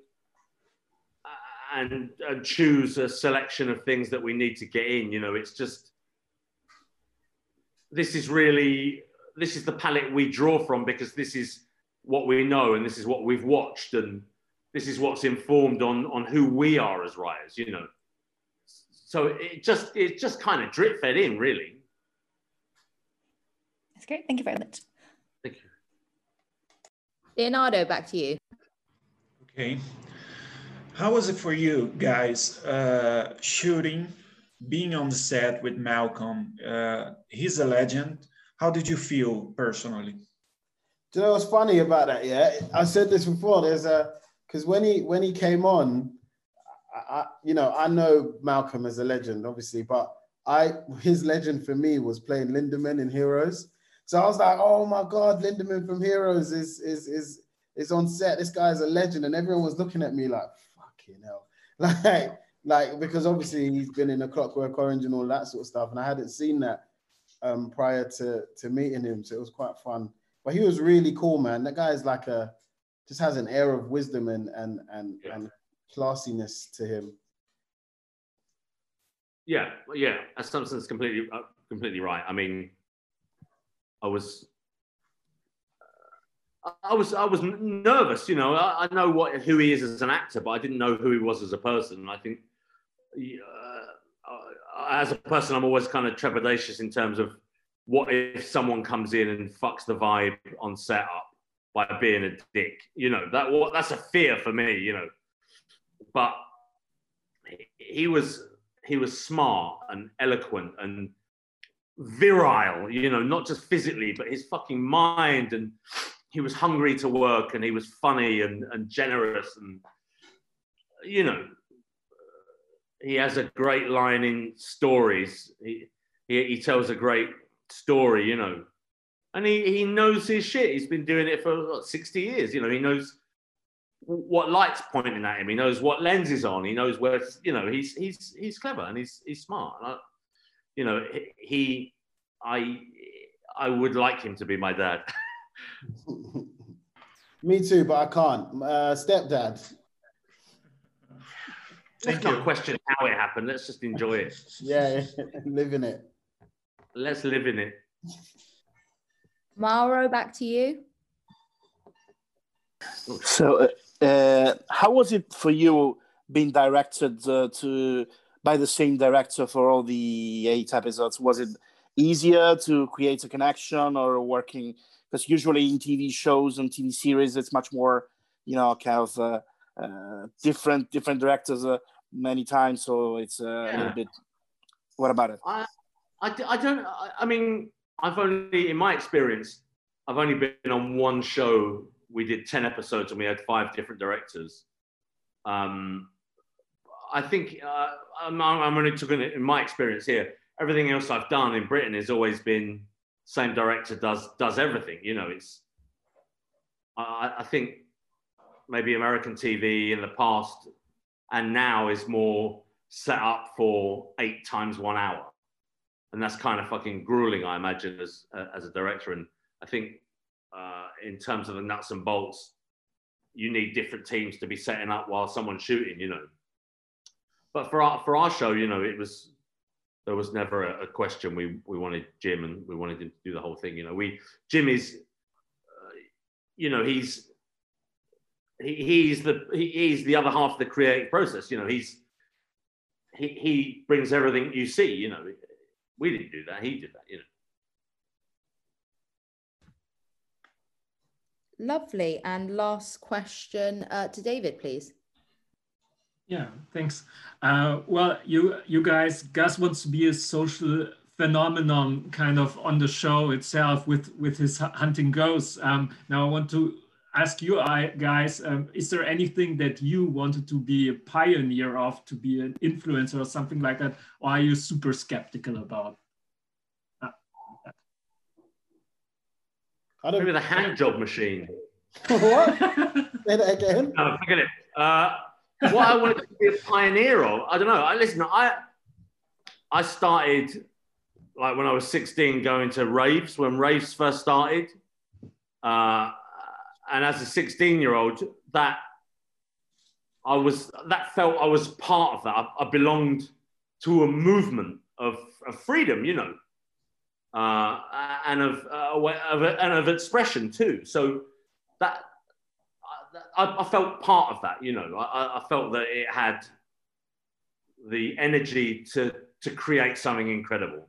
D: And, and choose a selection of things that we need to get in. You know, it's just, this is really, this is the palette we draw from, because this is what we know and this is what we've watched and this is what's informed on, on who we are as writers, you know. So it just, it just kind of drip fed in, really.
B: That's great. Thank you very much.
D: Thank you.
H: Leonardo, back to you.
K: Okay. How was it for you guys uh, shooting, being on the set with Malcolm? Uh, he's a legend. How did you feel personally?
J: Do you know what's funny about that? Yeah, I said this before. There's a because when he when he came on, I, I, you know, I know Malcolm as a legend, obviously, but I his legend for me was playing Lindemann in Heroes. So I was like, oh my God, Lindemann from Heroes is is is is on set. This guy is a legend, and everyone was looking at me like, you know, like, like because obviously he's been in A Clockwork Orange and all that sort of stuff, and I hadn't seen that. um, prior to, to meeting him. So it was quite fun. But he was really cool, man. That guy is like a, just has an air of wisdom and and and, yeah. and classiness to him.
D: Yeah, yeah, that's Thompson's completely uh, completely right. I mean, I was, uh, I was, I was nervous. You know, I, I know what who he is as an actor, but I didn't know who he was as a person. I think, uh, as a person, I'm always kind of trepidatious in terms of what if someone comes in and fucks the vibe on set up by being a dick. You know, that what that's a fear for me. You know, but he was. He was smart and eloquent and virile, you know, not just physically, but his fucking mind. And he was hungry to work and he was funny and, and generous. And, you know, he has a great line in Stories. He, he, he tells a great story, you know, and he, he knows his shit. He's been doing it for what, sixty years. You know, he knows what light's pointing at him. He knows what lens is on. He knows where, you know, he's he's he's clever and he's he's smart. And I, you know, he, I, I would like him to be my dad.
J: Me too, but I can't. Uh, stepdad.
D: Let's not question how it happened. Let's just enjoy it.
J: Yeah, live in it.
D: Let's live in it.
H: Mauro, back to you.
G: So, uh, how was it for you being directed uh, to by the same director for all the eight episodes? Was it easier to create a connection or working? Because usually in T V shows and T V series, it's much more, you know, kind of uh, uh, different different directors uh, many times. So it's uh, yeah. a little bit. What about it?
D: I, I, I don't. I mean, I've only, in my experience, I've only been on one show. We did ten episodes and we had five different directors. Um, I think uh, I'm, I'm only talking in my experience here. Everything else I've done in Britain has always been same director does does everything. You know, it's. I, I think maybe American T V in the past and now is more set up for eight times one hour, and that's kind of fucking grueling, I imagine, as uh, as a director. And I think. Uh, in terms of the nuts and bolts, you need different teams to be setting up while someone's shooting, you know. But for our, for our show, you know, it was, there was never a, a question. We, we wanted Jim and we wanted him to do the whole thing, you know. We, Jim is, uh, you know, he's, he, he's the, he, he's the other half of the creative process, you know. He's, he, he brings everything you see, you know. We didn't do that, he did that, you know.
H: Lovely. And last question uh, to David, please.
I: Yeah, thanks. Uh, well, you you guys, Gus wants to be a social phenomenon kind of on the show itself with, with his hunting ghosts. Um, now I want to ask you guys, um, is there anything that you wanted to be a pioneer of, to be an influencer or something like that? Or are you super skeptical about?
J: I don't
D: Maybe the hand job machine.
J: What? Say that again.
D: No, forget it. Uh, what I wanted to be a pioneer of, I don't know. I listen. I I started like when I was sixteen, going to raves when raves first started, uh, and as a sixteen-year-old, that I was that felt I was part of that. I, I belonged to a movement of, of freedom, you know. Uh, and of, uh, of and of expression too. So that I, I felt part of that. You know, I, I felt that it had the energy to to create something incredible.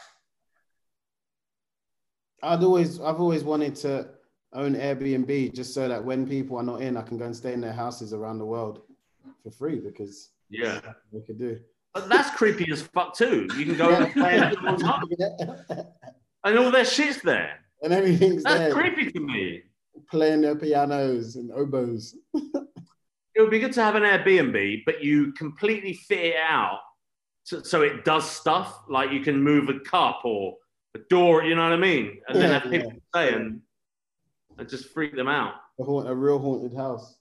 J: I'd always, I've always wanted to own Airbnb just so that when people are not in, I can go and stay in their houses around the world for free because
D: yeah,
J: we could do.
D: But that's creepy as fuck too. You can go and play in people's house, and all their shit's there,
J: and everything's
D: that's
J: there.
D: That's creepy to me.
J: Playing their pianos and oboes.
D: It would be good to have an Airbnb, but you completely fit it out so, so it does stuff like you can move a cup or a door. You know what I mean? And
J: yeah,
D: then have people
J: yeah.
D: stay and, and just freak them out.
J: A, haunt, a real haunted house.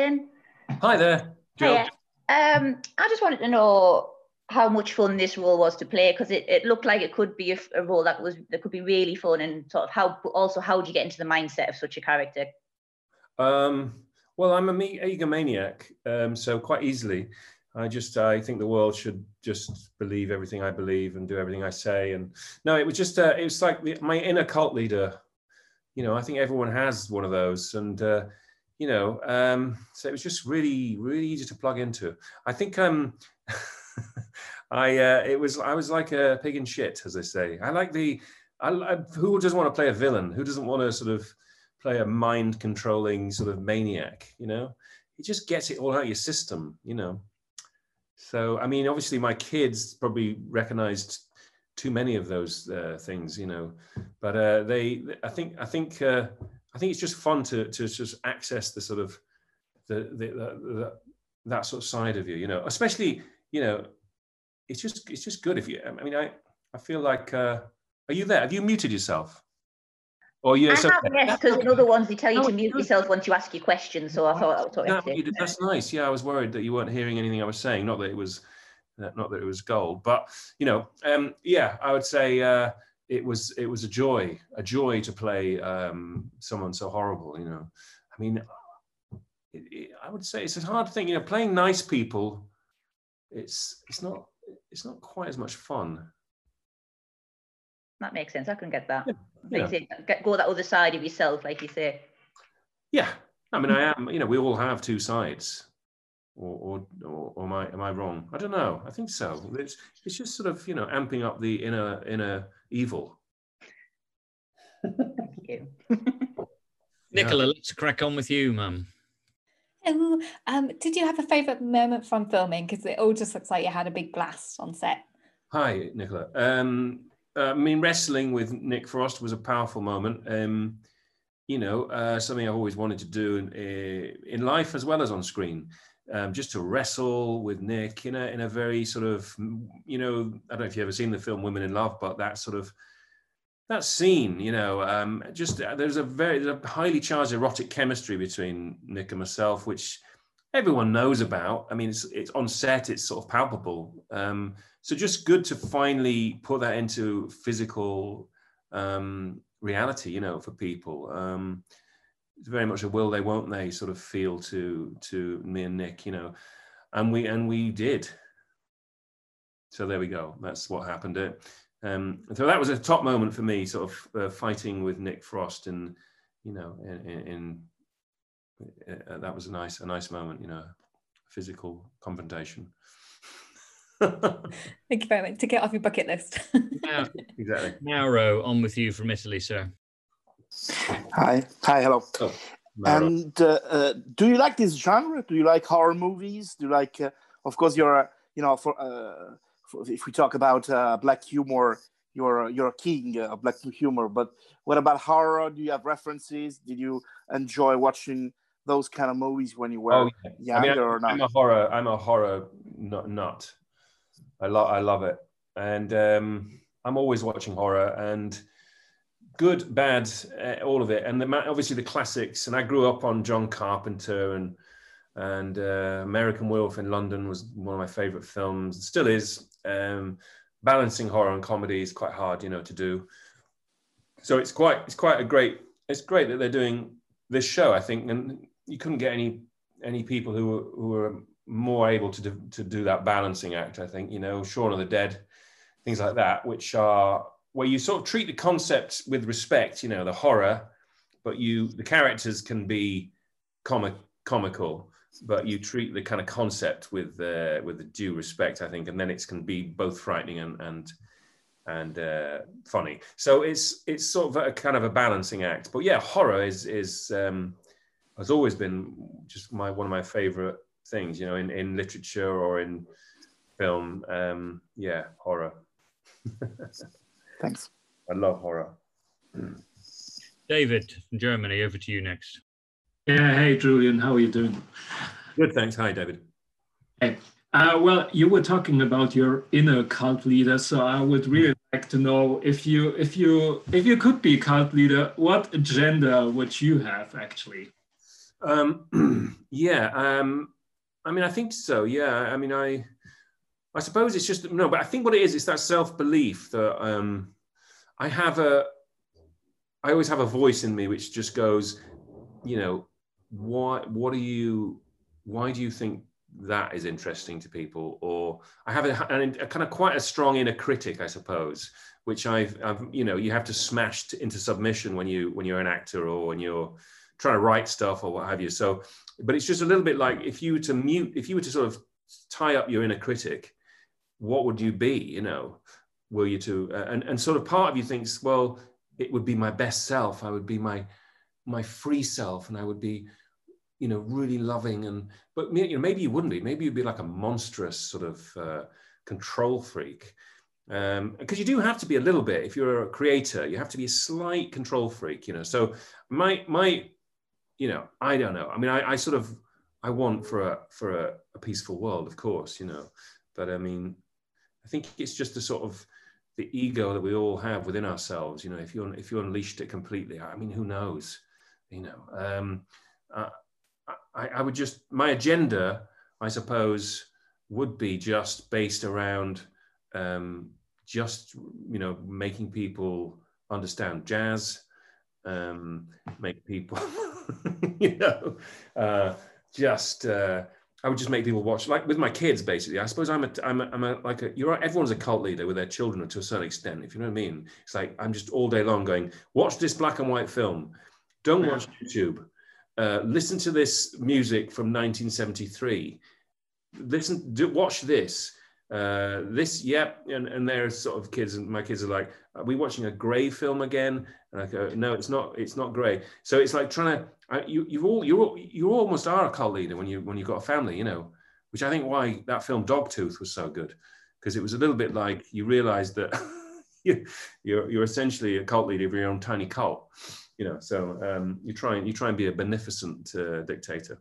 H: Julian.
L: Hi there, Joe.
H: Hiya. Um, I just wanted to know how much fun this role was to play, because it, it looked like it could be a, a role that was that could be really fun, and sort of how also how do you get into the mindset of such a character?
L: Um, well, I'm a me- egomaniac, um, so quite easily, I just I think the world should just believe everything I believe and do everything I say. And no, it was just uh, it was like the, my inner cult leader. You know, I think everyone has one of those, and uh, you know, um, so it was just really really easy to plug into. I think um. I uh, it was I was like a pig in shit, as they say. I like the I, I, who doesn't want to play a villain? Who doesn't want to sort of play a mind controlling sort of maniac? You know, it just gets it all out of your system. You know, so I mean, obviously, my kids probably recognized too many of those uh, things. You know, but uh, they I think I think uh, I think it's just fun to to just access the sort of the the, the, the that sort of side of you. You know, especially you know. It's just it's just good if you. I mean, I I feel like. Uh, are you there? Have you muted yourself? Or you?
H: I
L: So,
H: have, yes, because in other ones they tell you to mute yourself once you ask your question. So I thought that was
L: that, what you did. That's nice. Yeah, I was worried that you weren't hearing anything I was saying. Not that it was, not that it was gold, but you know, um, yeah, I would say uh, it was it was a joy, a joy to play um, someone so horrible. You know, I mean, it, it, I would say it's a hard thing. You know, playing nice people. It's it's not. It's not quite as much fun.
H: That makes sense. I can get that.
L: Yeah,
H: like
L: yeah.
H: say, get, go that other side of yourself, like you say.
L: Yeah, I mean, I am. You know, we all have two sides. Or, or, or, or am I am I wrong? I don't know. I think so. It's it's just sort of you know amping up the inner inner evil.
H: Thank you.
M: Nicola, let's crack on with you, mum.
H: Oh, um, did you have a favourite moment from filming? Because it all just looks like you had a big blast on set.
L: Hi, Nicola. Um, uh, I mean, wrestling with Nick Frost was a powerful moment. Um, you know, uh, something I've always wanted to do in, in life as well as on screen. Um, just to wrestle with Nick in a in a very sort of, you know, I don't know if you've ever seen the film Women in Love, but that sort of that scene, you know, um, just uh, there's a very there's a highly charged erotic chemistry between Nick and myself, which everyone knows about. I mean, it's it's on set, it's sort of palpable. Um, so just good to finally put that into physical um, reality, you know, for people. Um, it's very much a will they, won't they sort of feel to to me and Nick, you know, and we and we did. So there we go. That's what happened. It. Um, so that was a top moment for me, sort of uh, fighting with Nick Frost, and you know, in, in, in uh, that was a nice, a nice moment, you know, physical confrontation.
H: Thank you very much. To get off your bucket list.
M: Now,
L: exactly.
M: Mauro, on with you from Italy, sir.
G: Hi, hi, hello.
L: Oh,
G: and uh, uh, do you like this genre? Do you like horror movies? Do you like? Uh, of course, you're, uh, you know, for. Uh, if we talk about uh, black humor, you're you're a king of black humor. But what about horror? Do you have references? Did you enjoy watching those kind of movies when you were
L: oh, yeah.
G: younger
L: I mean,
G: or not?
L: I'm a horror. I'm a horror nut. I love. I love it, and um, I'm always watching horror and good, bad, uh, all of it. And the, obviously the classics. And I grew up on John Carpenter and. And uh, American Werewolf in London was one of my favorite films. It still is. Um, balancing horror and comedy is quite hard, you know, to do. So it's quite, it's quite a great. It's great that they're doing this show, I think, and you couldn't get any any people who were who were more able to do, to do that balancing act. I think, you know, Shaun of the Dead, things like that, which are where you sort of treat the concept with respect, you know, the horror, but you the characters can be comic comical. But you treat the kind of concept with uh, with the due respect, I think, and then it can be both frightening and and and uh, funny. So it's it's sort of a kind of a balancing act. But yeah, horror is is um, has always been just my one of my favorite things, you know, in, in literature or in film. Um, yeah, horror.
G: Thanks.
L: I love horror. Mm.
M: David from Germany, over to you next.
I: Yeah, hey Julian, how are you doing?
L: Good, thanks. Hi, David.
I: Hey, uh, well, you were talking about your inner cult leader, so I would really like to know if you, if you, if you could be cult leader, what agenda would you have actually?
L: Um, yeah, um, I mean, I think so. Yeah, I mean, I, I suppose it's just no, but I think what it is, it's that self-belief that um, I have a, I always have a voice in me which just goes, you know, why, what are you, why do you think that is interesting to people? Or I have a, a, a kind of quite a strong inner critic, I suppose, which I've, I've, you know, you have to smash t- into submission when you when you're an actor or when you're trying to write stuff or what have you. So, but it's just a little bit like if you were to mute, if you were to sort of tie up your inner critic, what would you be? You know, were you to, uh, and and sort of part of you thinks, well, it would be my best self. I would be my my free self, and I would be, you know, really loving. And but you know, maybe you wouldn't be. Maybe you'd be like a monstrous sort of uh, control freak. Um, because you do have to be a little bit, if you're a creator, you have to be a slight control freak, you know. So my my, you know, I don't know. I mean, I, I sort of I want for a for a, a peaceful world, of course, you know. But I mean, I think it's just the sort of the ego that we all have within ourselves, you know. If you if you unleashed it completely, I mean, who knows, you know. Um, uh, I, I would just my agenda, I suppose, would be just based around. Um, just, you know, making people understand jazz, um, make people, you know, uh, just, uh, I would just make people watch, like with my kids, basically. I suppose I'm a, I'm a, I'm a like a, you're right, everyone's a cult leader with their children to a certain extent, if you know what I mean. It's like, I'm just all day long going, watch this black and white film. Don't watch YouTube. Uh, listen to this music from nineteen seventy-three. Listen, do, watch this. Uh, this, yep, and, and they're sort of kids, and my kids are like, are we watching a Grey film again? And I go, no, it's not, it's not Grey. So it's like trying to, I, you, you all, you you almost are a cult leader when you when you've got a family, you know, which I think why that film Dogtooth was so good, because it was a little bit like you realize that you, you're you're essentially a cult leader of your own tiny cult, you know. So um, you try and you try and be a beneficent uh, dictator.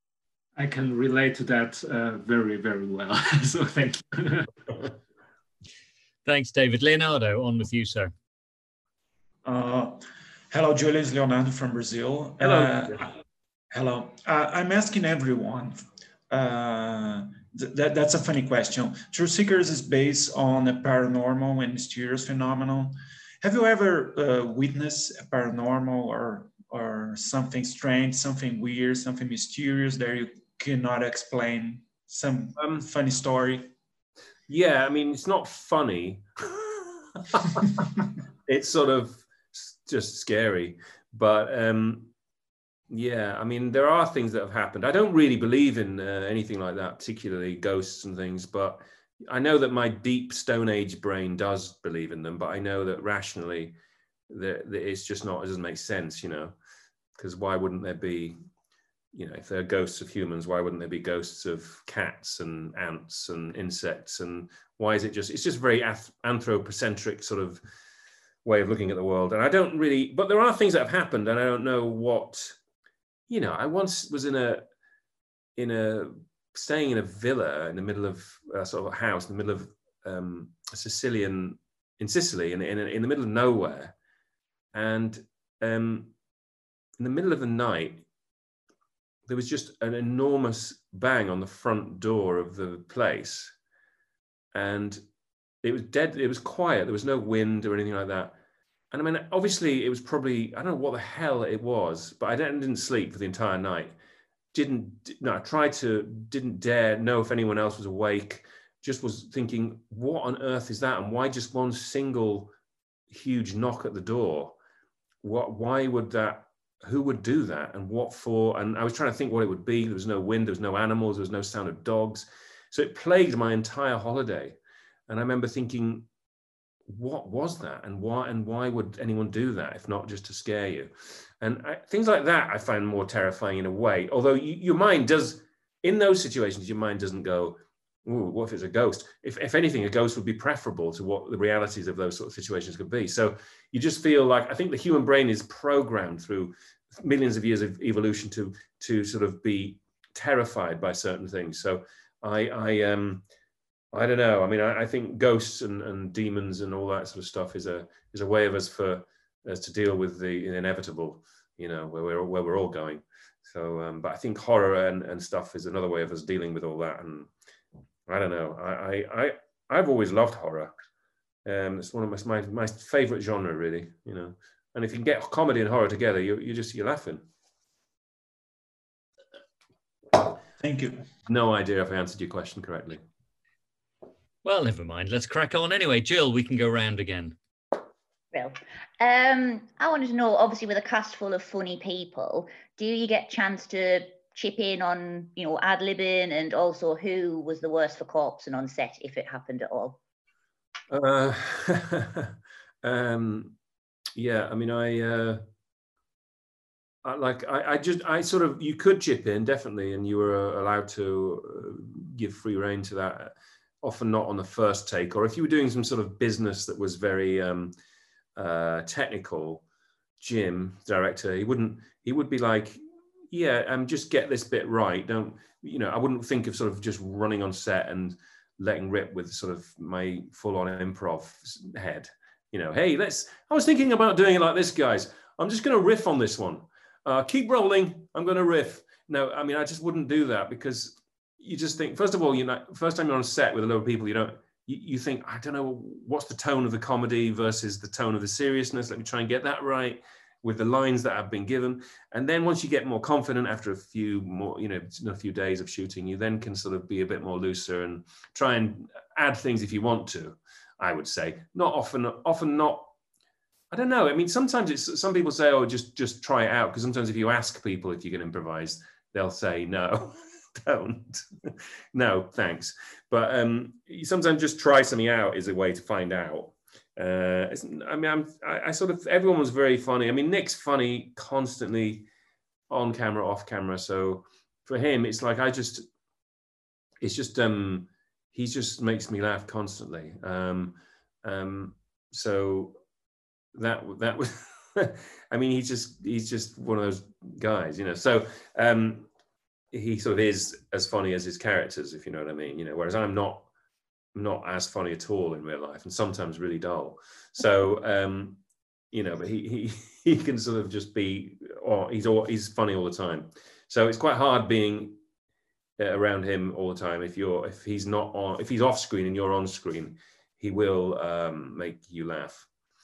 I: I can relate to that uh, very, very well. So thank you.
M: Thanks, David. Leonardo, on with you, sir.
K: Uh, hello, Julius. Leonardo from Brazil.
L: Hello.
K: Uh, hello. Uh, I'm asking everyone. Uh, th- that, that's a funny question. Truth Seekers is based on a paranormal and mysterious phenomenon. Have you ever uh, witnessed a paranormal or or something strange, something weird, something mysterious that you cannot explain? Some um, funny story?
L: Yeah, I mean, it's not funny. It's sort of just scary. But um, yeah, I mean, there are things that have happened. I don't really believe in uh, anything like that, particularly ghosts and things, but I know that my deep Stone Age brain does believe in them, but I know that rationally that, that it's just not, it doesn't make sense, you know, because why wouldn't there be, you know, if there are ghosts of humans, why wouldn't there be ghosts of cats and ants and insects? And why is it just, it's just very anthropocentric sort of way of looking at the world. And I don't really, but there are things that have happened and I don't know what, you know, I once was in a, in a, staying in a villa in the middle of a sort of a house in the middle of um, a Sicilian, in Sicily, in, in, in the middle of nowhere. And um, in the middle of the night, there was just an enormous bang on the front door of the place. And it was dead, it was quiet, there was no wind or anything like that. And I mean, obviously it was probably, I don't know what the hell it was, but I didn't, didn't sleep for the entire night. Didn't, no, I tried to, didn't dare know if anyone else was awake, just was thinking, what on earth is that? And why just one single huge knock at the door? What, why would that, who would do that and what for? And I was trying to think what it would be. There was no wind, there was no animals, there was no sound of dogs. So it plagued my entire holiday. And I remember thinking, what was that? And why, and why would anyone do that if not just to scare you? And I, things like that I find more terrifying in a way. Although you, your mind does, in those situations, your mind doesn't go, ooh, what if it's a ghost? If, if anything, a ghost would be preferable to what the realities of those sort of situations could be. So you just feel like, I think the human brain is programmed through millions of years of evolution to, to sort of be terrified by certain things. So I, I, um, I don't know. I mean, I, I think ghosts and, and demons and all that sort of stuff is a, is a way of us for, as to deal with the inevitable, you know, where we're where we're all going. So, um, but I think horror and, and stuff is another way of us dealing with all that. And I don't know. I I, I I've always loved horror. Um, it's one of my, my my favorite genre, really. You know, and if you can get comedy and horror together, you you just you're laughing.
K: Thank you.
L: No idea if I answered your question correctly.
M: Well, never mind. Let's crack on anyway. Jill, we can go round again.
H: Well, um, I wanted to know, obviously, with a cast full of funny people, do you get a chance to chip in on, you know, ad-libbing, and also who was the worst for corpsing on set, if it happened at all?
L: Uh, um, yeah, I mean, I, uh, I like, I, I just, I sort of, you could chip in, definitely, and you were allowed to uh, give free rein to that, often not on the first take, or if you were doing some sort of business that was very um, uh, technical, Jim, director, he wouldn't, he would be like, yeah, um, just get this bit right. Don't, you know, I wouldn't think of sort of just running on set and letting rip with sort of my full-on improv head. You know, hey, let's, I was thinking about doing it like this, guys. I'm just going to riff on this one. Uh, keep rolling. I'm going to riff. No, I mean, I just wouldn't do that, because you just think, first of all, you know, first time you're on set with a lot of people, you don't, you, you think, I don't know, what's the tone of the comedy versus the tone of the seriousness? Let me try and get that right with the lines that have been given. And then once you get more confident after a few more, you know, a few days of shooting, you then can sort of be a bit more looser and try and add things if you want to, I would say. Not often, often not, I don't know. I mean, sometimes it's, some people say, oh, just, just try it out. Because sometimes if you ask people if you can improvise, they'll say, no, don't. No, thanks. But um, sometimes just try something out is a way to find out. Uh, it's, I mean, I'm, I, I sort of, everyone was very funny. I mean, Nick's funny constantly on camera, off camera. So for him, it's like, I just, it's just, um, he just makes me laugh constantly. Um, um, so that, that was, I mean, he's just, he's just one of those guys, you know, so um, he sort of is as funny as his characters, if you know what I mean, you know, whereas I'm not, not as funny at all in real life, and sometimes really dull. So, um, you know, but he he he can sort of just be, or he's all he's funny all the time. So it's quite hard being uh, around him all the time. If you're if he's not on, if he's off screen and you're on screen, he will um, make you laugh.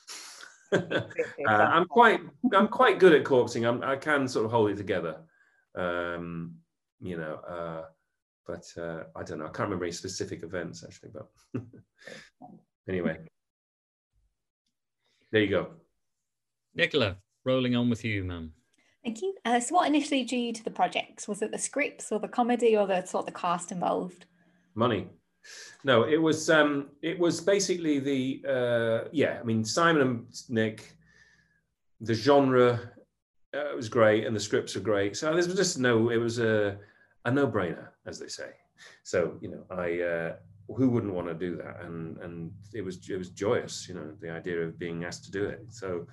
L: uh, I'm quite I'm quite good at corpsing. I'm, I can sort of hold it together. Um, you know. Uh, But uh, I don't know. I can't remember any specific events actually. But anyway, there you go.
M: Nicola, rolling on with you, ma'am.
B: Thank you. Uh, so, what initially drew you to the projects? Was it the scripts, or the comedy, or the sort of the cast involved?
L: Money. No, it was. Um, it was basically the. Uh, yeah, I mean, Simon and Nick. The genre uh, was great, and the scripts were great. So there was just no. It was a. a no-brainer, as they say. So, you know, I, uh, who wouldn't want to do that? And and it was it was joyous, you know, the idea of being asked to do it. So,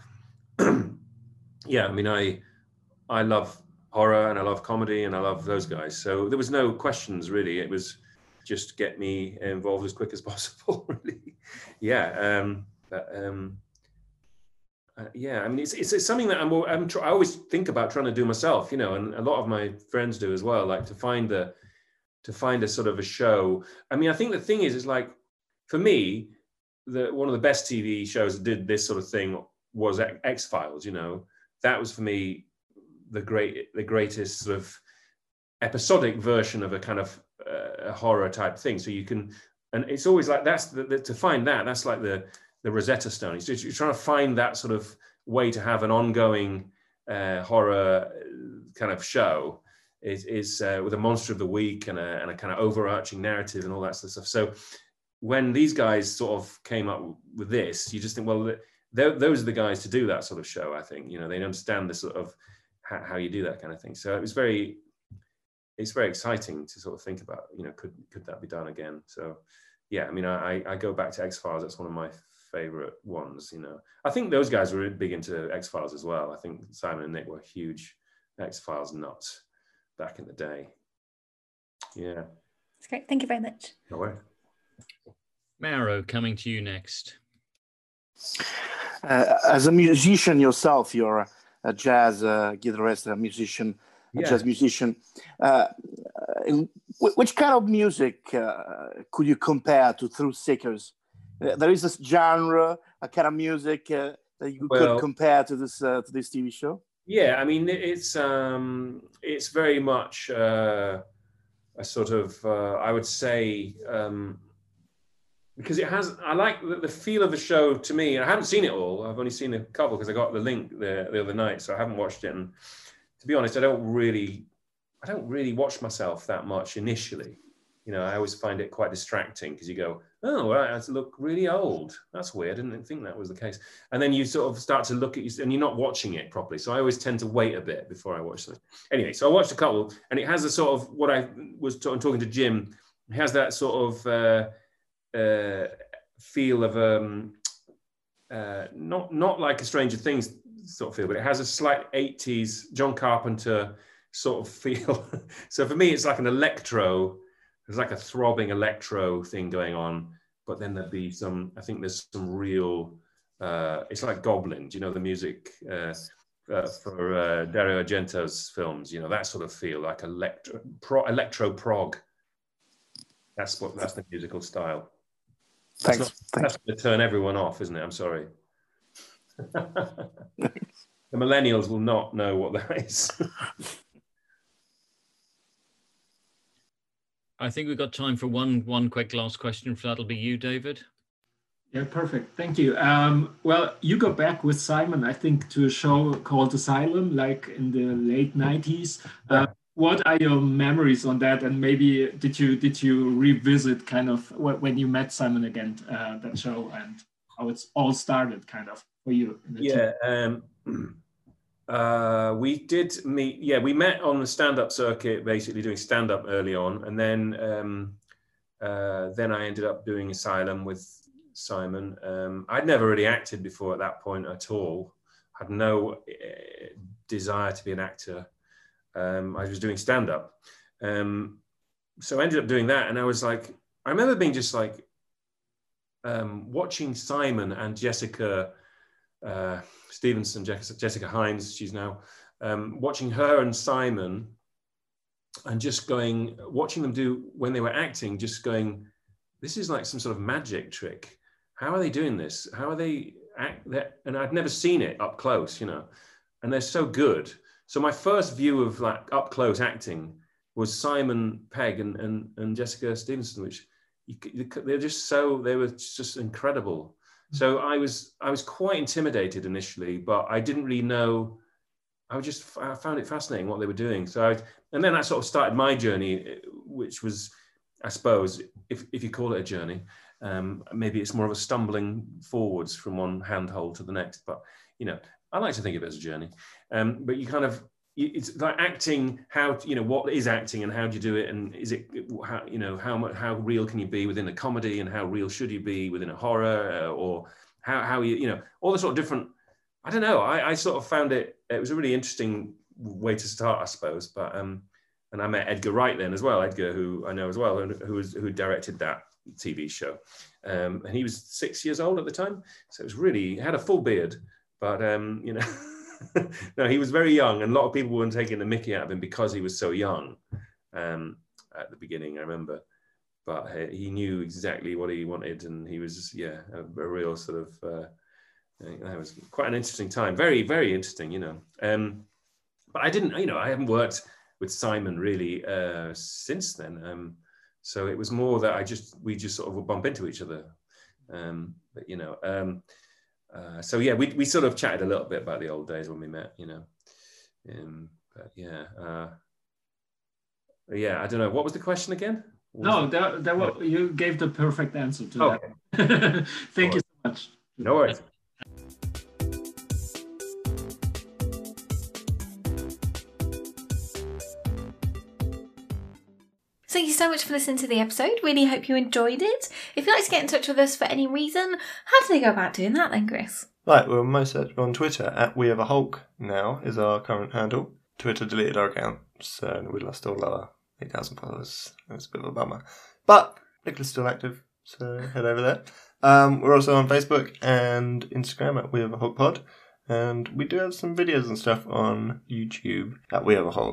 L: yeah, I mean, I I love horror and I love comedy and I love those guys. So there was no questions really. It was just get me involved as quick as possible, really. Yeah. Um, but, um, Uh, yeah, I mean, it's, it's, it's something that I'm, I'm tr- I always think about trying to do myself, you know, and a lot of my friends do as well, like to find the, to find a sort of a show. I mean, I think the thing is, is like, for me, the one of the best T V shows that did this sort of thing was X-Files, you know. That was for me the great, the greatest sort of episodic version of a kind of uh, a horror type thing. So you can, and it's always like, that's the, the, to find that, that's like the, the Rosetta Stone. It's just, you're trying to find that sort of way to have an ongoing uh, horror kind of show is, is uh, with a monster of the week and a, and a kind of overarching narrative and all that sort of stuff. So when these guys sort of came up with this, you just think, well, those are the guys to do that sort of show, I think. You know, they understand the sort of how, how you do that kind of thing. So it was very, it's very exciting to sort of think about, you know, could, could that be done again? So yeah, I mean, I, I go back to X-Files. That's one of my favorite ones, you know. I think those guys were big into X-Files as well. I think Simon and Nick were huge X-Files nuts back in the day. Yeah.
B: That's great. Thank you very much.
L: No way.
M: Mauro, coming to you next.
G: Uh, as a musician yourself, you're a jazz uh, guitarist, a musician. a
L: Yeah.
G: jazz musician. Uh, uh, which kind of music uh, could you compare to Thrill Seekers? Uh, there is this genre, a kind of music uh, that you
L: Well-
G: could compare to this uh, to this T V show.
L: Yeah, I mean, it's um, it's very much uh, a sort of, uh, I would say, um, because it has, I like the, the feel of the show to me. I haven't seen it all. I've only seen a couple because I got the link the, the other night, so I haven't watched it. And to be honest, I don't really, I don't really watch myself that much initially. You know, I always find it quite distracting because you go, oh, well, I look really old. That's weird. I didn't think that was the case. And then you sort of start to look at you, and you're not watching it properly. So I always tend to wait a bit before I watch something. Anyway, so I watched a couple, and it has a sort of what I was t- talking to Jim. It has that sort of uh, uh, feel of um, uh, not not like a Stranger Things sort of feel, but it has a slight eighties John Carpenter sort of feel. So for me, it's like an electro. There's like a throbbing electro thing going on, but then there'd be some, I think there's some real, uh, it's like Goblin, do you know the music uh, uh, for uh, Dario Argento's films, you know, that sort of feel, like electro, pro, electro prog. That's what, that's the musical style. That's
G: Thanks.
L: not,
G: Thanks.
L: that's going to turn everyone off, isn't it? I'm sorry. The millennials will not know what that is.
M: I think we've got time for one one quick last question. If that'll be you, David.
I: Yeah, perfect. Thank you. Um, well, you go back with Simon, I think, to a show called Asylum, like in the late nineties. Uh, what are your memories on that? And maybe did you did you revisit kind of wh- when you met Simon again, uh, that show, and how it's all started kind of for you? In the
L: Yeah.
I: team?
L: Um, Uh, we did meet, yeah, we met on the stand-up circuit, basically doing stand-up early on. And then um, uh, then I ended up doing Asylum with Simon. Um, I'd never really acted before at that point at all. Had no uh, desire to be an actor. Um, I was doing stand-up. Um, so I ended up doing that. And I was like, I remember being just like, um, watching Simon and Jessica uh, Stevenson, Jessica, Jessica Hines, she's now, um, watching her and Simon and just going, watching them do, when they were acting, just going, this is like some sort of magic trick. How are they doing this? How are they act that? And I'd never seen it up close, you know, and they're so good. So my first view of like up close acting was Simon Pegg and, and, and Jessica Stevenson, which you, they're just so, they were just incredible. So I was I was quite intimidated initially, but I didn't really know. I just I found it fascinating what they were doing. So I, and then that sort of started my journey, which was, I suppose, if if you call it a journey, um, maybe it's more of a stumbling forwards from one handhold to the next. But you know, I like to think of it as a journey. Um, but you kind of it's like acting. How you know what is acting and how do you do it, and is it how you know how much how real can you be within a comedy, and how real should you be within a horror, uh, or how how you you know all the sort of different. I don't know. I, I sort of found it. It was a really interesting way to start, I suppose. But um, and I met Edgar Wright then as well. Edgar, who I know as well, who who, was, who directed that T V show, um, and he was six years old at the time, so it was really he had a full beard, but um, you know. No, he was very young, and a lot of people weren't taking the mickey out of him because he was so young um, at the beginning, I remember. But uh, he knew exactly what he wanted, and he was, yeah, a, a real sort of, uh, that was quite an interesting time. Very, very interesting, you know. Um, but I didn't, you know, I haven't worked with Simon really uh, since then. Um, so it was more that I just, we just sort of would bump into each other. Um, but, you know, um, Uh, so yeah, we we sort of chatted a little bit about the old days when we met, you know. Um, but yeah, uh, yeah. I don't know. What was the question again? What
I: no, that, that was, you gave the perfect answer to okay. that. Thank you so much.
L: No worries.
B: Thank you so much for listening to the episode. Really hope you enjoyed it. If you'd like to get in touch with us for any reason, how do they go about doing that then, Chris?
C: Right, we're most active on Twitter at We Have a Hulk now is our current handle. Twitter deleted our account, so we lost all our eight thousand followers. It was a bit of a bummer. But Nicholas is still active, so head over there. Um, we're also on Facebook and Instagram at We Have a Hulk Pod. And we do have some videos and stuff on YouTube at We Have a Hulk.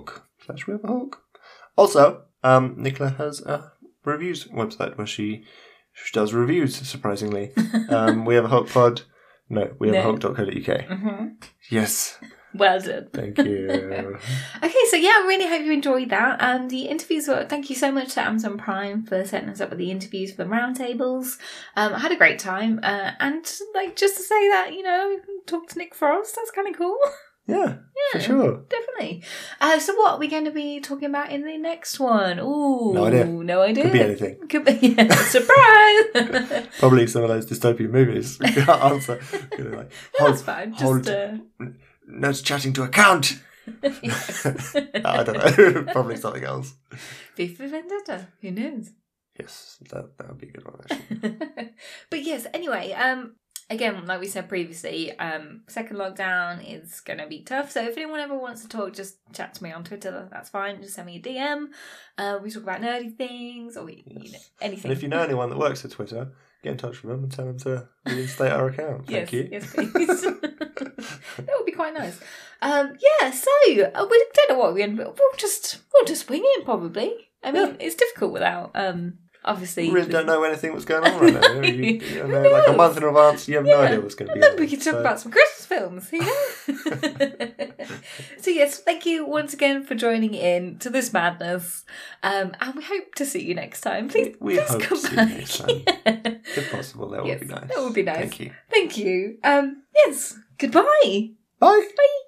C: slash We Have a Hulk. Also, um, Nicola has a reviews website where she, she does reviews, surprisingly. um, we Have a Hulk pod. No, we have
B: No.
C: a hulk dot co dot uk.
B: Mm-hmm.
C: Yes.
B: Well done.
C: Thank you.
B: Okay, so yeah, I really hope you enjoyed that. Um, the interviews were. Thank you so much to Amazon Prime for setting us up with the interviews for the roundtables. Um, I had a great time, uh, and like just to say that you know, talk to Nick Frost. That's kind of cool.
C: Yeah,
B: Yeah,
C: for sure.
B: definitely. Uh, so what are we going to be talking about in the next one? Ooh,
C: No idea.
B: No idea.
C: Could be anything.
B: Could be yeah, surprise.
C: Probably some of those dystopian movies. We can't answer. You know, like, hold,
B: That's fine. Just
C: hold,
B: uh,
C: No's chatting to a count.
B: yes.
C: I don't know. Probably something else.
B: V for Vendetta. Who knows?
C: Yes, that that would be a good one, actually.
B: But yes, anyway, um, again, like we said previously, um, second lockdown is going to be tough. So if anyone ever wants to talk, just chat to me on Twitter. That's fine. Just send me a D M. Uh, we talk about nerdy things or we, you know, anything.
C: And if you know anyone that works at Twitter, get in touch with them and tell them to reinstate our account. Thank
B: yes,
C: you.
B: yes, please. That would be quite nice. Um, yeah. So uh, we don't know what we end. We'll just we'll just wing it probably. I mean, it's difficult without um. Obviously,
C: We really don't know anything what's going on right now. You, you, you know, like a month in advance, you have no idea what's going to be.
B: Then
C: on,
B: we can talk
C: so-
B: about some Christmas films. You know? So yes, thank you once again for joining in to this madness, um, and we hope to see you next time. Please,
C: We
B: please
C: hope
B: come
C: to see
B: back.
C: you next time. If possible, that
B: Yes,
C: would be nice.
B: that would be nice.
C: Thank you.
B: Thank you. Um, yes. Goodbye.
C: Bye.
B: Bye.